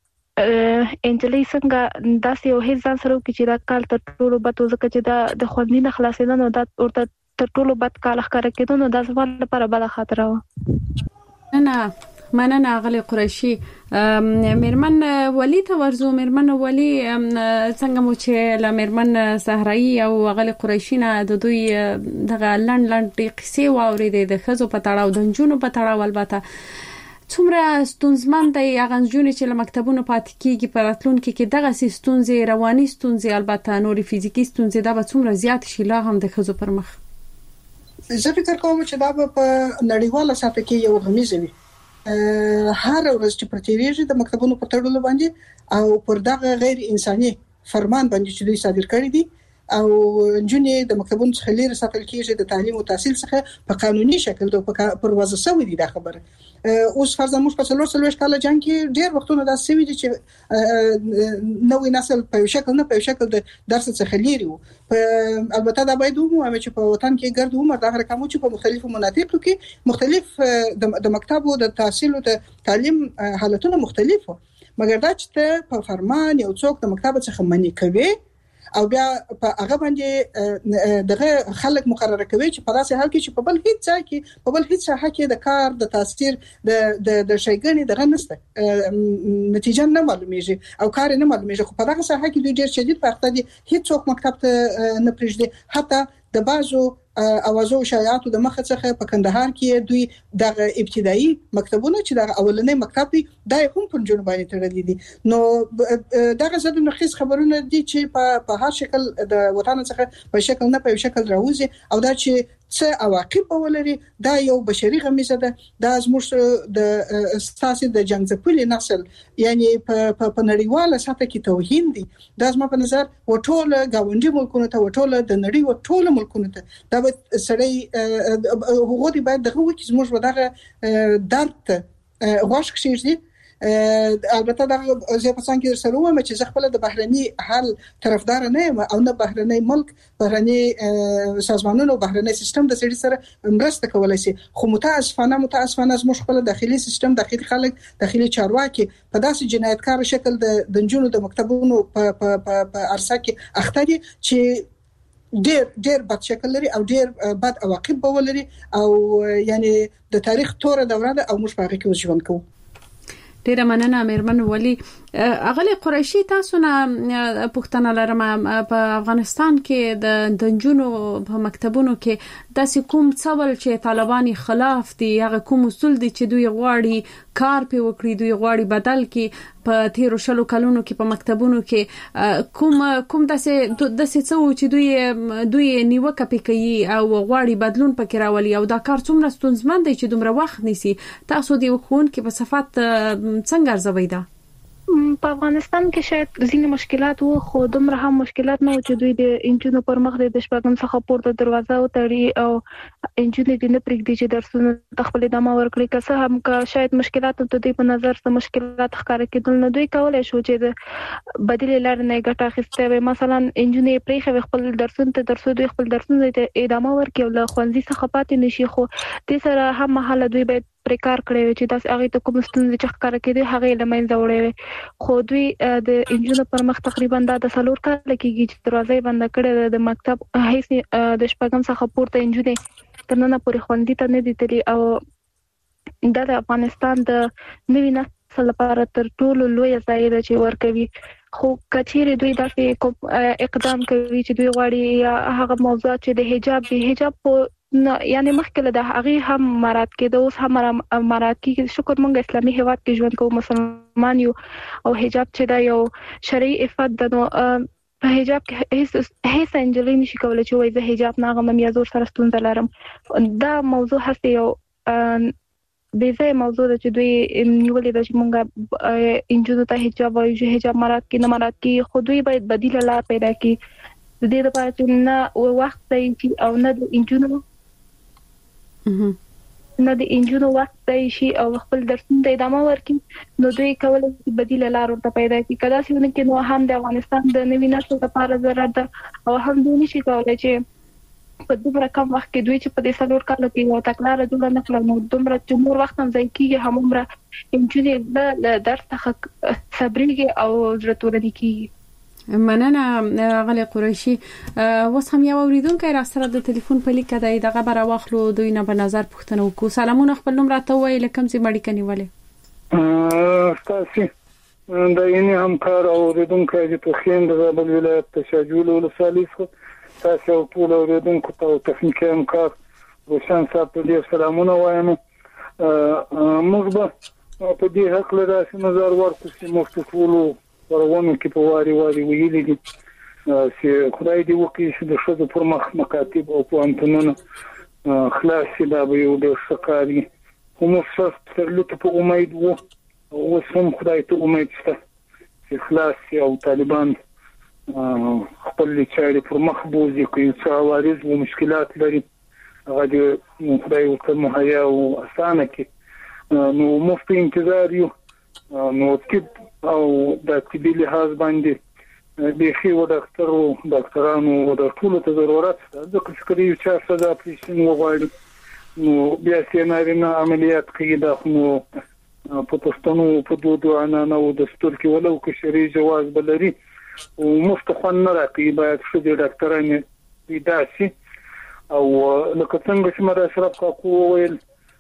انجلۍ څنګه داسې یو هیڅ ځان سره وکړي چې دا کال تر ټولو بد و ځکه چې دا د ښوونځي نه خلاصېده نو دا ورته تر ټولو بد کال ښکاره کېدو نو دا زما لپاره بده خاطره وه. نه مننه اغلی قریشي. مېرمن ولی ته ورزو مېرمن ولی څنګه مو چې له مېرمن صحرایي او اغلی قریشي نه د دوی دغه لنډ قصې واورېدې د ښځو په تړاو د نجونو په تړاو البته څومره ستونزمن دی هغه نجونې چې له مکتبونو پاتې کیږي په راتلونکي کې دغه ستونزې رواني ستونزې البته نورې فزیکي ستونزې دا به څومره زیات شي لا هم د ښځو پر مخ. زه فکر کوم چې دا په نړیواله سطح کې یو غمیزه وي هر ورځ چې پرتیریږي د مکتبونو په تړلو باندې او پر دغه غیر انساني فرمان باندې چې دوی صادر کړی دي او جنې د مکتبونو څخه لري ساتل کیږي د تعلیم او تحصیل څخه په قانوني شکل پر وضع شوی دي دا خبره. اوس فرض موږ په څلور کال جنگ کې ډېر وختونه دا سوي دي چې نوې نسل په شکل نه په شکل د درس څخه لري او البته دا باید ومو چې په وطن کې ګرد عمر دا رقمو چې په مختلفو مناطقو کې مختلف د مکتب او د تحصیل او د تعلیم حالتونه مختلفو مګر دا چې په فرمان یو څوک د مکتب څخه منی کوي او بیا په هغه باندې دغه خلک مقرره کوي چې په داسې حال کې چې په بل هیڅ ځای کې په بل هیڅ ساحه کې د کار د تاثیر د شیګنې دغه نشته نتیجه نه معلومیږي او کار نه معلومیږي خو په دغه ساحه کې دوی ډېر شدید فرق دي هیڅ څوک مکتب ته نه پریږدي حتی د بازو اوازو شایعاتو د مخه څخه په کندهار کې دوی د ابتدایي مکتبونه چې د اولنې مکتب دی د هم په جنوب باندې تړلې دي نو دغه زده نخیس خبرونه دي چې په هر شکل د وطن څخه په شکل نه په شکل راوځي او دا چې څه عواقب ولري دا یو بشري غمیزه ده دا زموږ د سیاسي د جنگ ځپلي نسل یعنی په نړیواله سطح کې توهین دي دا زما په نظر وټول گاونډي ملکونو ته وټول د نړۍ وټول ملکونو ته دا سړی هغه دی باید دغه وکي زموږ ودغه درد غوښ کشي البته دا زه په څنګه کې سره ومه چې خپل د بهرني حل طرفدار نه یم او نه بهرني ملک بهرني سازمانونو بهرني سیستم د سړي سره مرسته کولای شي خو متاسفانه زموږ خپل داخلي سیستم داخلي خلک داخلي چارواکي په داسې جنایتکار شکل د جنونو د مکتبونو په ارسا کې اخته دي چې ډېر بد شکل لري او ډېر بد عواقب ولري او یعنی د تاریخ توره دوره ده او موږ په هغه کې ژوند کوو. ډیره مننه مېرمن ولی. اغلی قریشي تاسو نه پوښتنه لرم په افغانستان کې د نجونو په مکتبونو کې داسې کوم څول چې طالبان خلاف دي هغه کوم اصول دي چې دوی غواړي کار په وکړي دوی غواړي بدل کې په تیرو شلو کلونو کې په مکتبونو کې کوم داسې څو چې دوی نیوکه کوي او غواړي بدلون پکې راولي او دا کار څومره ستونزمن دی چې دومره وخت نیسي تاسو دی وخون کې په صفات څنګه ارزوي دا؟ په افغانستان کې شاید ځینې مشکلات وو خو دومره هم مشکلات نه و چې دوی د انجونو پر مخ د شپږم څخه پورته دروازه وتړي او انجونې دې نه پرېږدي چې درسونه خپل ادامه ورکړي که څه هم که شاید مشکلات ته دوی په نظر څه مشکلات ښکاره کېدل نو دوی کولی شو چې د بدیلې لارې نه ګټه اخیستی وي مثلا انجونې پرېښوي خپل درسونه ته تر څو دوی خپل درسونه ته ادامه ورکړي او له ښوونځي څخه پاتې نه شي خو دې سره هم مهاله دوی باید پریکار کړی چې تاسو هغه ته کوم ستونزې چې ښکار کړي هغه لمنځه وړي خو دوی د انجونو پر مخ تقریبا د سلور کال کېږي چې دروازې بند کړي د مکتب هیڅ د شپږم څخه پورته انجونې ترنه پورې خوندې ته نه دي تللي او د افغانستان د نوي نسل لپاره تر ټولو لوی ځای دی چې ورکوي خو کچېره دوی داسې اقدام کوي چې دوی غواړي یا هغه موضوع چې د حجاب په یعنی مخکله د هغه هم مراد کې د اوس هم مراد کې شکر مونږ اسلامي هیواد کې ژوند کوو مسلمان یو او حجاب چې دا یو شرعي افت د په حجاب کې هیڅ انجلې نشي کولای چې وایي زه حجاب نه غمم یا زور سره ستونزه لرم دا موضوع هسته یو د زې موضوع چې دوی نیولې د چې مونږه انجونو ته حجاب وایي حجاب مراد کې نه مراد کې خو دوی باید بدیل لار پیدا کړي د دې لپاره چې نه وخت دی او نه د انجونو نه د انجونو وخت دی شي او خپل درسونه د ادامه ورکړي نو دوی کولای شي بدیل لار ورته پیدا کړي کله چې کې نو هم د افغانستان د نوي نسل لپاره ضرورت ده او هم دوی نشي کولای چې په دومره کم وخت کې دوی چې په دې څلور کال کې یو تکرار جوړ نه کړل نو دومره چې نور وخت هم ځای کېږي هم عمره انجونې د درس څخه صبرېږي او ضرورت کېږي مننه غلی قریشي وس هم یو اوریدونکو را سره د ټلیفون په لیک دی دغه بر واخلو دوی نه په نظر پوښتنه وکړو سلامونه خپل نوم راته وایي لکم سي مړی کني ولې تاسو د یې همکار اوریدونکو چې په خین د زابل ولایت تشاجول ولسوالۍ څخه تاسو ټول اوریدونکو ته تخنیکی همکار روشن صاحب ته سلامونه وایم موږ به په دې حق لري نظر ورکړو چې مفتوحولو ورونه کې په واري ویلي دي چې خدای دې وکړي چې د شذ پر مخ مکاتب او پوانتونونه خلاص دا به یو د شکاري کوم څه ترلته په امید وو او سم خدای ته امید شته چې خلاص او طالبان خپل چاري پر مخ بوزي کوي چې عوارض او مشکلات لري هغه دې خدای ورته مهیا او اسانه کې نو مفت انتظار یو نو کې او د طبي لحاظ باندې د خي و ډاکټرانو او د ټولو ته ضرورت ده ځکه چې کله یو چا سزا اپریشن وغواړي نو بیا سینارینه عملیات کوي دا نو په پښتنو په دودو عنانه او د ستور کې ولو کې شری جواز بلري او مفتخن نه راکې باید شې ډاکټرانه پیداسي او لکه څنګه چې مر اشرف کاکو ویل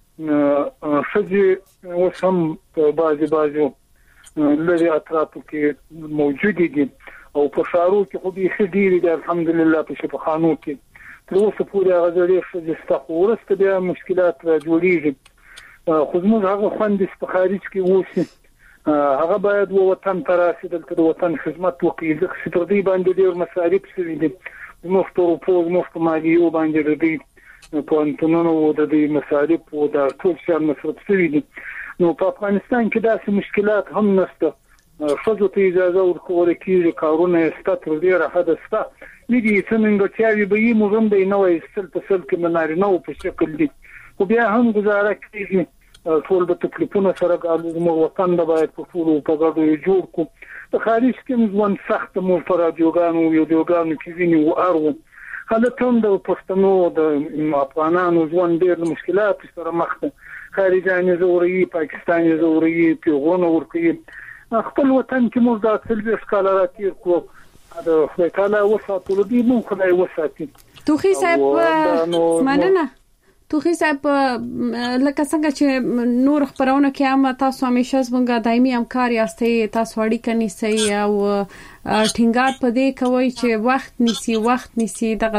شې وسم بعضي لري اطرافو کې موجود دي او په شارو کې خو به خديري دي الحمدلله په شفاخانو کې تر اوسه پورې غزري چې استخورسته بیا مشکلات جوړیږي خو موږ هغه خوند په خارج کې وسی هغه باید وطن تراسي د وطن خدمت وکړي ځکه چې تر دې باندې ډېر مصارف شوي دي مفتو پوز مفت مالیو باندې دي په انتونو د دې مصارف او د ټول شان مصرف شوي دي نو په افغانستان کې داسې مشکلات هم نشته خصوصا ته اجازه ورکول کېږي کارونه ستاسو ډیره حد ستا لدی څنګه چې به یې موږ د نوې سل په سل کې مناري نو په شکل دي خو بیا هم گزاره کېږي ټول به تکلیفونه سره د وطن د باید په ټول په ګډو جوړ کو د خارج کې ځوان سخت مو پر راډیوګانو یو دیوګانو کې ویني او ارو حالتون د پښتنو د افغانانو ځوان ډېر مشکلات سره مخ دي خارجاني زوري پاکستاني زوري پیغونه ورکي خپل وطن کې موږ د سلوي ښکلا راکې کو دا خدای تعالی وساتو دې مو خدای وساتي توخي صاحب مننه توخي صاحب لکه څنګه چې نور خبرونه کې هم تاسو همیشه زموږ دایمي همکار یاستئ تاسو اړیکه نیسئ او ټینګار پدې کوي چې وخت نسی دغه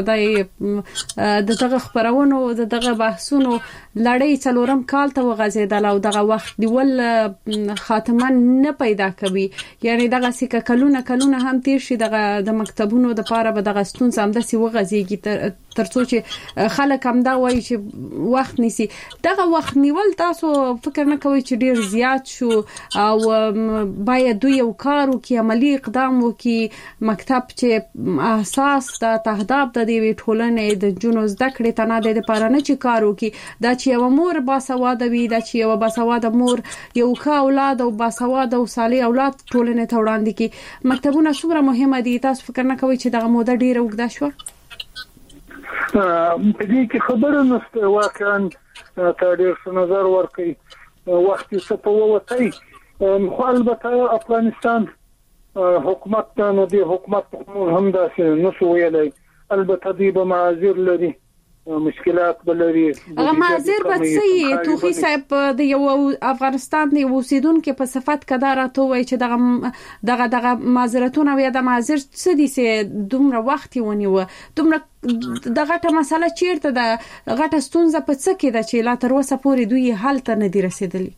دغه خبرونو دغه بحثونو لړۍ څلورم کال ته وغځیدل او دغه وخت دیول خاتمه نه پیدا کوي یعنی دغه سکه کلونه هم تیر شي دغه د مکتبونو د پاره به دغه ستونزه هم د سی وغځيږي ترڅو چې خلک هم دا وایي چې وخت نسی دغه وخت نیول تاسو فکر نه کوي چې ډیر زیات شو او باید دوی یو کار وکړي عملی اقدام وکړي مکتب چې اساس د تهداب د دې ټولنې د جنو زده کړې تنه د لپاره نه چې کار وکړي دا چې یو مور باسواده وي دا چې یو باسواده مور یو ښه اولاد او باسواده او صالح اولاد ټولنې ته وړاندې کړي مکتبونه څومره مهمه دي تاسو فکر نه کوي چې دغه موده ډیره وګدا شو په دې کې خبره نشته واقعا ته ډېر نظر ورکړي وخت څه په وتی خو البته افغانستان حکومت نو دی حکومت هم داسې نو شو ویلای البته دی به معاذیر لري مشکلات بلري هغه معاذیر به څه توخی صاحب د یو افغانستان د اوسیدونکو په صفت کدارته وای چې دغه معذرتونه یا د معاذیر څه دي چې دومره وخت ونیو دومره دغه مسله چیرته د غټه ستونزه په څه کې ده چې لا تر اوسه پورې دوی حل ته نه دي رسیدلي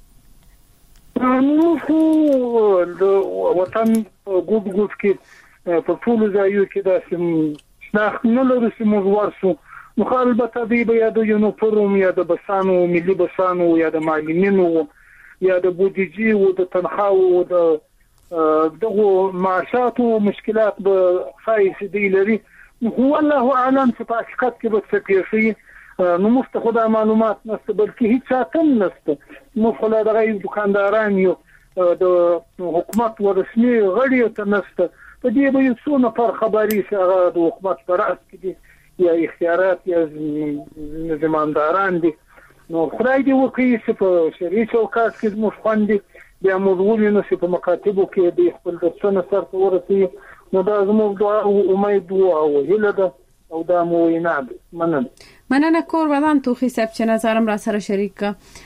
نو خو د وطن ګوډ کې په ټول ځایو کې د شناخت نه لري چې موږ ورسو نو البته دی به یا د یونیفورم یا د بسانو ملي بسانو یا د معلمینو یا د بودیجې او د تنخواو او د دغه معاشاتو مشکلات به خايف دي لري هو الله اعلم چې په حقیقت کې به څه کیږي نو مستخدمه معلومات نشته بلکې هیڅ اتم نشته نو خو دغه دکانداران یو د حکومت ورسمي غړي ته نشته په دې به یو څو نفر خبري چې هغه د حکومت پر اس کې یا اختیارات یا زمامداران دي نو خدای دې وکړي چې په شریعي چوکاټ کې موږ خوندې بیا موږ ولینو چې په مکاتبو کې د خپل درسونه سره ورسي نو دا زموږ دعا او امید او هیله ده او دا مو وینم مننه کور ودان توخی صاحب چې نظرم را سره شریک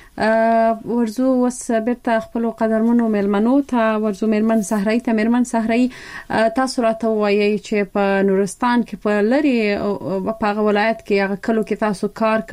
ورزو وس بیرته خپل قدرمنو ملمنو ته ورزو ملمن صحرایی ته ملمن صحرایی تاسو راته وایي چې په نورستان کې په لری په ولایت کې هغه کلو کې تاسو کار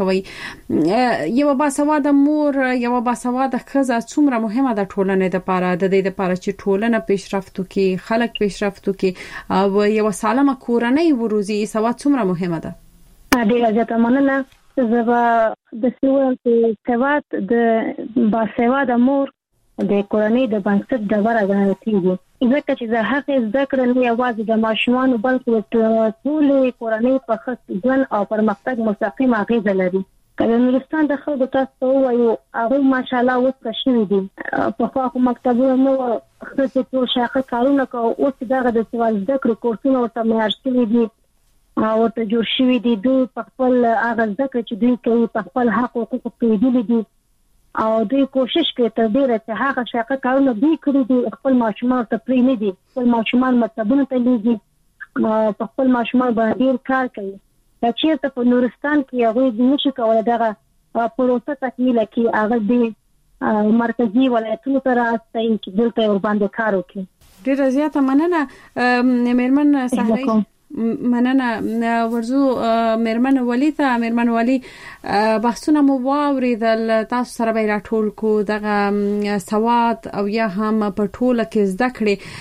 کوي یو باسواده مور یو باسواده ښځه څومره مهمه ده ټولنې لپاره د دې لپاره چې ټولنه پیشرفت وکړي خلک پیشرفت وکړي او یو سالمه کورنۍ وروزي سواد څومره مهمه ده ډیره زیاته مننه زبا د سوال په سواد د باسواده مور د کورنۍ د بنسټ د ورغنل کیږي ځکه چې زه هغه ذکر نه یوازې د ماشومان بلکې ټول کورنۍ په خاص ځن او پرمختګ مستقیم اغیزه لري کله نورستان د خلکو تاسو وایو هغه ماشاءالله وسه شوی دي په خو مکتبونو نو خصوصي ټول شاخه کارونه کوي او دغه د سوال ذکر کورسونه او تمرین شوی دي او ته جوړ شوی دي دوی په خپل هغه ځکه چې دوی کوي په خپل حق او حقوق پیژني دي او دوی کوشش کوي تر ډیره چې هغه شاقه کارونه دوی کړی دي خپل ماشومان ته پرې نه دي خپل ماشومان مکتبونو ته لیږي په خپل ماشومان باندې کار کوي چې ته په نورستان کې هغه د نشي کولای دغه پروسه تکمیل کړي هغه د مرکزی ولایتونو سره استای چې دلته ور باندې کار وکړي ډیره زیاته مننه مېرمن صحرایی مننه ورزو مېرمن ولی ته مېرمن ولی بحثونه مو واوریدل تاسو سره به راټول کو دغه سواد او یا هم په ټوله کې زده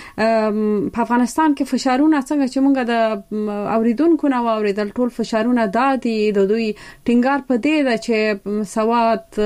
کړې په افغانستان کې فشارونه څنګه چې مونږ د اوریدونکو نو اوریدل ټول فشارونه دادي د دوی ټینګار په دې ده چې سواد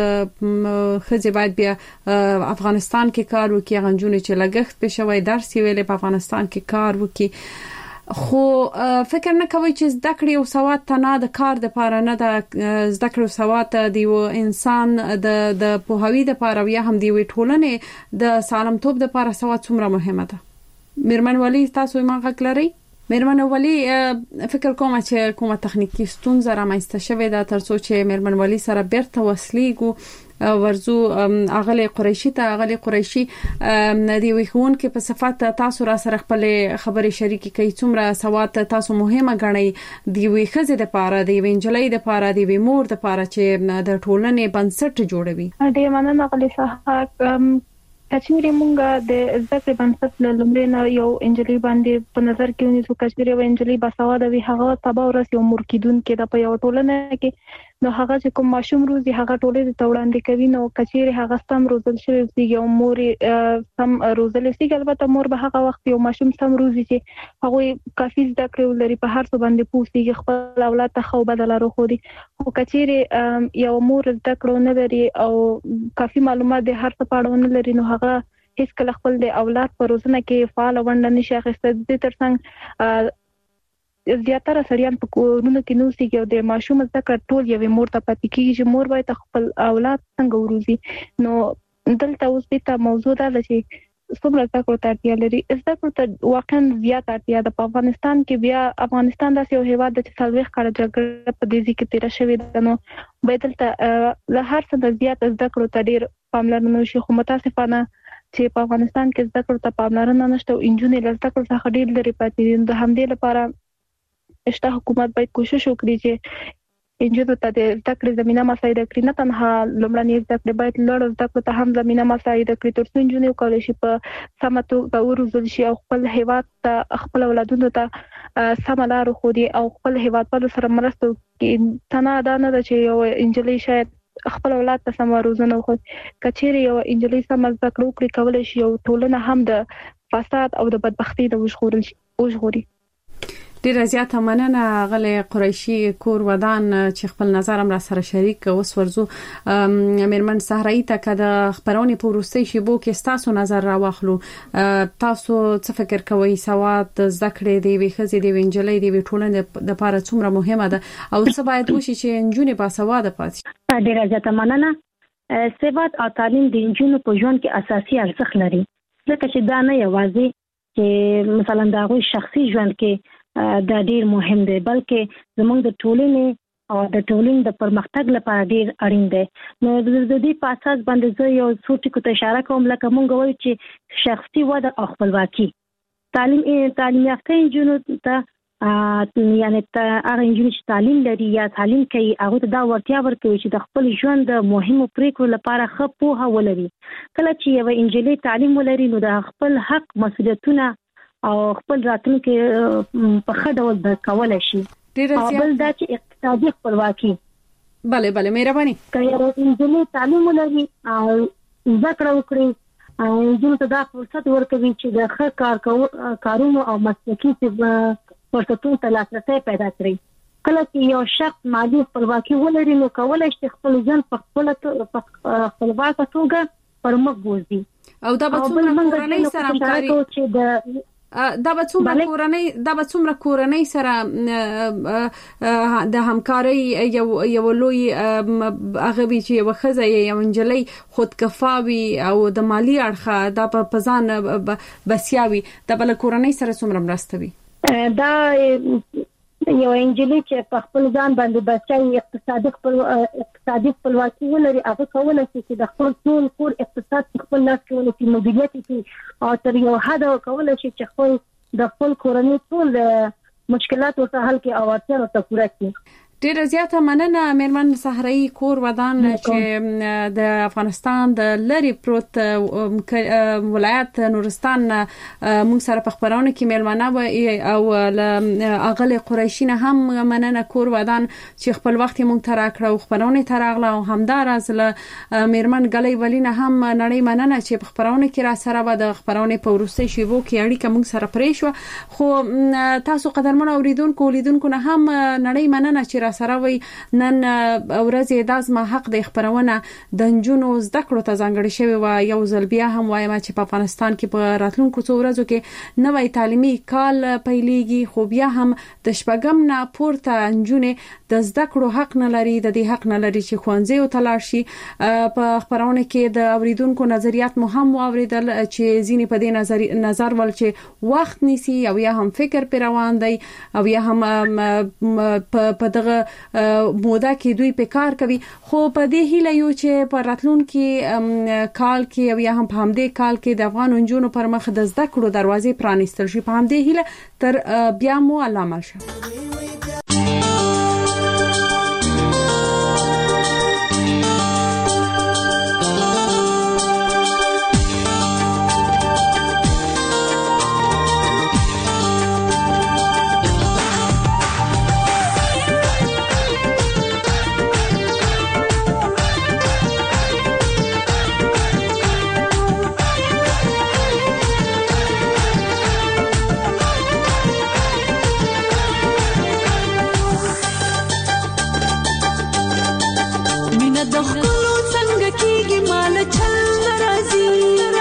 خځې باید بیا افغانستان کې کار وکړي غنجونه چې لګښت به شوی درس ویلې په افغانستان کې کار وکړي خو فکر نه کوي چې زده کړې او سواد ته نه د کار د پاره نه د زده کړې او سواد ته دی انسان د پوهاوی د پاره یا هم دی ټولنې د سالمتوب د پاره سواد څومره مهمه ده مېرمن ولی تاسو ما غږ لرئ مېرمن ولی فکر کوم چې کومه تخنیکی ستونزه رامنځته شوې ده ترڅو چې مېرمن ولی سره بیرته وصلېږو ورزو اغلی قریشی ته اغلی قریشی دی ویخون کې په صفات تاسو را سره خپل خبرې شریکي کوي څومره سواد تاسو مهمه غنئ دی ویخزه د پاره دی وینجلې د پاره دی مور د پاره چې د ټولنې بنسټ جوړوي ډیر مننه غلی صاحب کچوري مونږه د ذکر بنسټ له لومړی نه یو انجلي باندې په نظر کې ونیسو کچوري و انجلي باسواده وي هغه تبا ورس یو مرکیدون کې د په یو ټولنه کې نو هغه چې کوم ماشوم روزي هغه ټولې د وړاندې کوي نو کچوري هغه سم روزل شوی دی یو مور سم روزل شي البته مور به هغه وخت یو ماشوم سم روزي چې هغه کافي زده کړو لري په هر څه باندې پوښتنه خپل اولاد ته خو بدل راخو دي او کچوري یو مور زده کړو نه لري او کافي معلومات د هر څه پاړو نه لري نو هغه هیڅ کله خپل د اولاد پر روزنه کې فعال ونډه نشي اخیستل د ترڅنګ زیاتره سړیان په کورونو کې نو سي کې د ماشوم زکه ټول یو مور ته پاتې کیږي چې مور باید خپل اولاد څنګه وروزي نو دلته اوس د موضوع دا چې څومره زده کړو ته اړتیا لري. زده کړو ته واقعا زیات اړتیا ده. په افغانستان کې بیا افغانستان داسې یو هیواد د 40 کال جګړه په دې کې تیر شوی ده، نو باید له هر څه د زیات زده کړو ته ډیر پاملرنه وشي. خو متاسفانه چې په افغانستان کې زده کړو ته پاملرنه نشته او انجونې له زده کړو څخه ډیر لري پاتې دي. د همدې لپاره شته حکومت باید کوشش وکړي چې انجونو ته د زده کړې زمينه مساعده کړي. نه تنها لومړنۍ زده کړې باید لوړ زده کړو ته هم زمينه مساعده کړي ترڅو انجونې وکولای شي په سمه توګه وروزل شي او خپل هیواد ته خپل اولادونو ته سم لار خوري او خپل هیوادوالو سره مرسته کوي. تنه دا نه ده چې یو انجلۍ شاید خپل اولاد ته سم روزنه وکړي. کچېرې یو انجلۍ سم زده کړو کړي کولای شي او ټولنه هم د فساد او د بدبختی د وژغوري. ډیر زیات مننه غلې قریشي کور ودان چې خپل نظر هم را سره شریک اوس ورزو میرمن صحرایی ته کده خبرونه په وروستي شیبو کې تاسو نظر را واخلو. تاسو څه فکر کوئ سواد زده کړې دی وخزي دی وینجلې دی ټولنه د لپاره څومره مهمه ده او څه باید وشي چې انجونې با سواد پاتې؟ ډیر زیات مننه. سواد او تعلیم د انجونو په ژوند کې اساسي ارزښت لري ځکه چې دا نه یوازې چې مثلا د هغوی شخصي ژوند کې دا ډیر مهم دی بلکې زموږ د ټولنې او د ټولنې د پرمختګ لپاره ډیر اړین دی. نو د دې په اساس باندې زه یو څو ټکو ته اشاره کوم لکه مونږ وایو چې شخصي وده او خپلواکي تعلیم یافته انجونو ته یعنی هغه انجونې چې تعلیم لري یا تعلیم کوي هغه ته دا ورتیا ورکوي چې د خپل ژوند د مهمو پریکړو لپاره ښه پوهه ولري. کله چې یو انجلۍ تعلیم ولري نو د خپل حق مسؤلیتونه او خپل راتلونکي په ښه ډول د کولای شي. بل دا چې اقتصادي خپلواکي. بله مهرباني. که یو انجلۍ تعلیم ولري او زده کړه وکړي او انجلۍ ته دا فرصت ورکوي چې د ښه کارونو او مسلکي فرصتونو ته لاسرسی پیدا کړي. کله چې یو شخص مالي خپلواکي ولري نو کولای شي خپل ژوند په خپلواکه توګه پر مخ بوځي. او دا به څومره کورنۍ سره همکاري دا به څومره کورنۍ سره د همکاري یو لوی هغه وی چې یو خزه یو انجلۍ خودکفاوي او د مالی اړخه د په ځان بسیاوي د بل کورنۍ سره څومره مرسته وي. دا یو انجلۍ چې په خپل ځان باندې بچي اقتصادي خپلواکي ولري هغه کولای شي چې د خپل ټول کور اقتصاد خپل لاس کې ولري مدیریت کوي او تر یو حد کولای شي چې خپل د خپل کورنۍ ټول مشکلات ورته حل کړي او اړتیا ورته پوره کړي. ډیر زیاته مننه میرمن صحرایی کور ودان چې د افغانستان د لری پروت ولایت نورستان مونږ سره په خبرونه کې میلمانه او اغل قریشی نه هم مننه کور ودان چې خپل وخت مونږ ته راکړو خبرونه تراغله او همدار از میرمن غلی ولینه هم نړۍ مننه چې په خبرونه کې را سره و د خبرونه په ورسته شیبو کې اړیکه مونږ سره پرې شو. خو تاسو قدرمن اوریدونکو نه هم نړۍ مننه چې سره وي نن ورځې د ازما حق د خبرونه د انجونو زده کړو ته ځانګړي شوی و. یو ځل بیا هم وایم چې په افغانستان کې په راتلونکو څو ورځو کې نوې تعلیمي کال پیلېږي خو بیا هم د شپږم نه پورته انجونې د زده کړو حق نه لري. د دې حق نه لري چې ښوونځي او تلاړ شي. په خبرونه کې د اوریدونکو نظریات مو هم واوریدل چې ځینې په دې نظر ول چې وخت نیسي او یا هم فکر پیروان دی او یا هم په دغه موده کې دوی په کار کوي. خو په دې هیله یو چې په راتلونکي کال کې او یا هم په همدې کال کې د افغان انجونو پر مخ د زده کړو دروازې پرانیستل شي. په همدې هیله تر بیا مو علامه شه. د خپلو څنګه کېږي مال چل ناراضي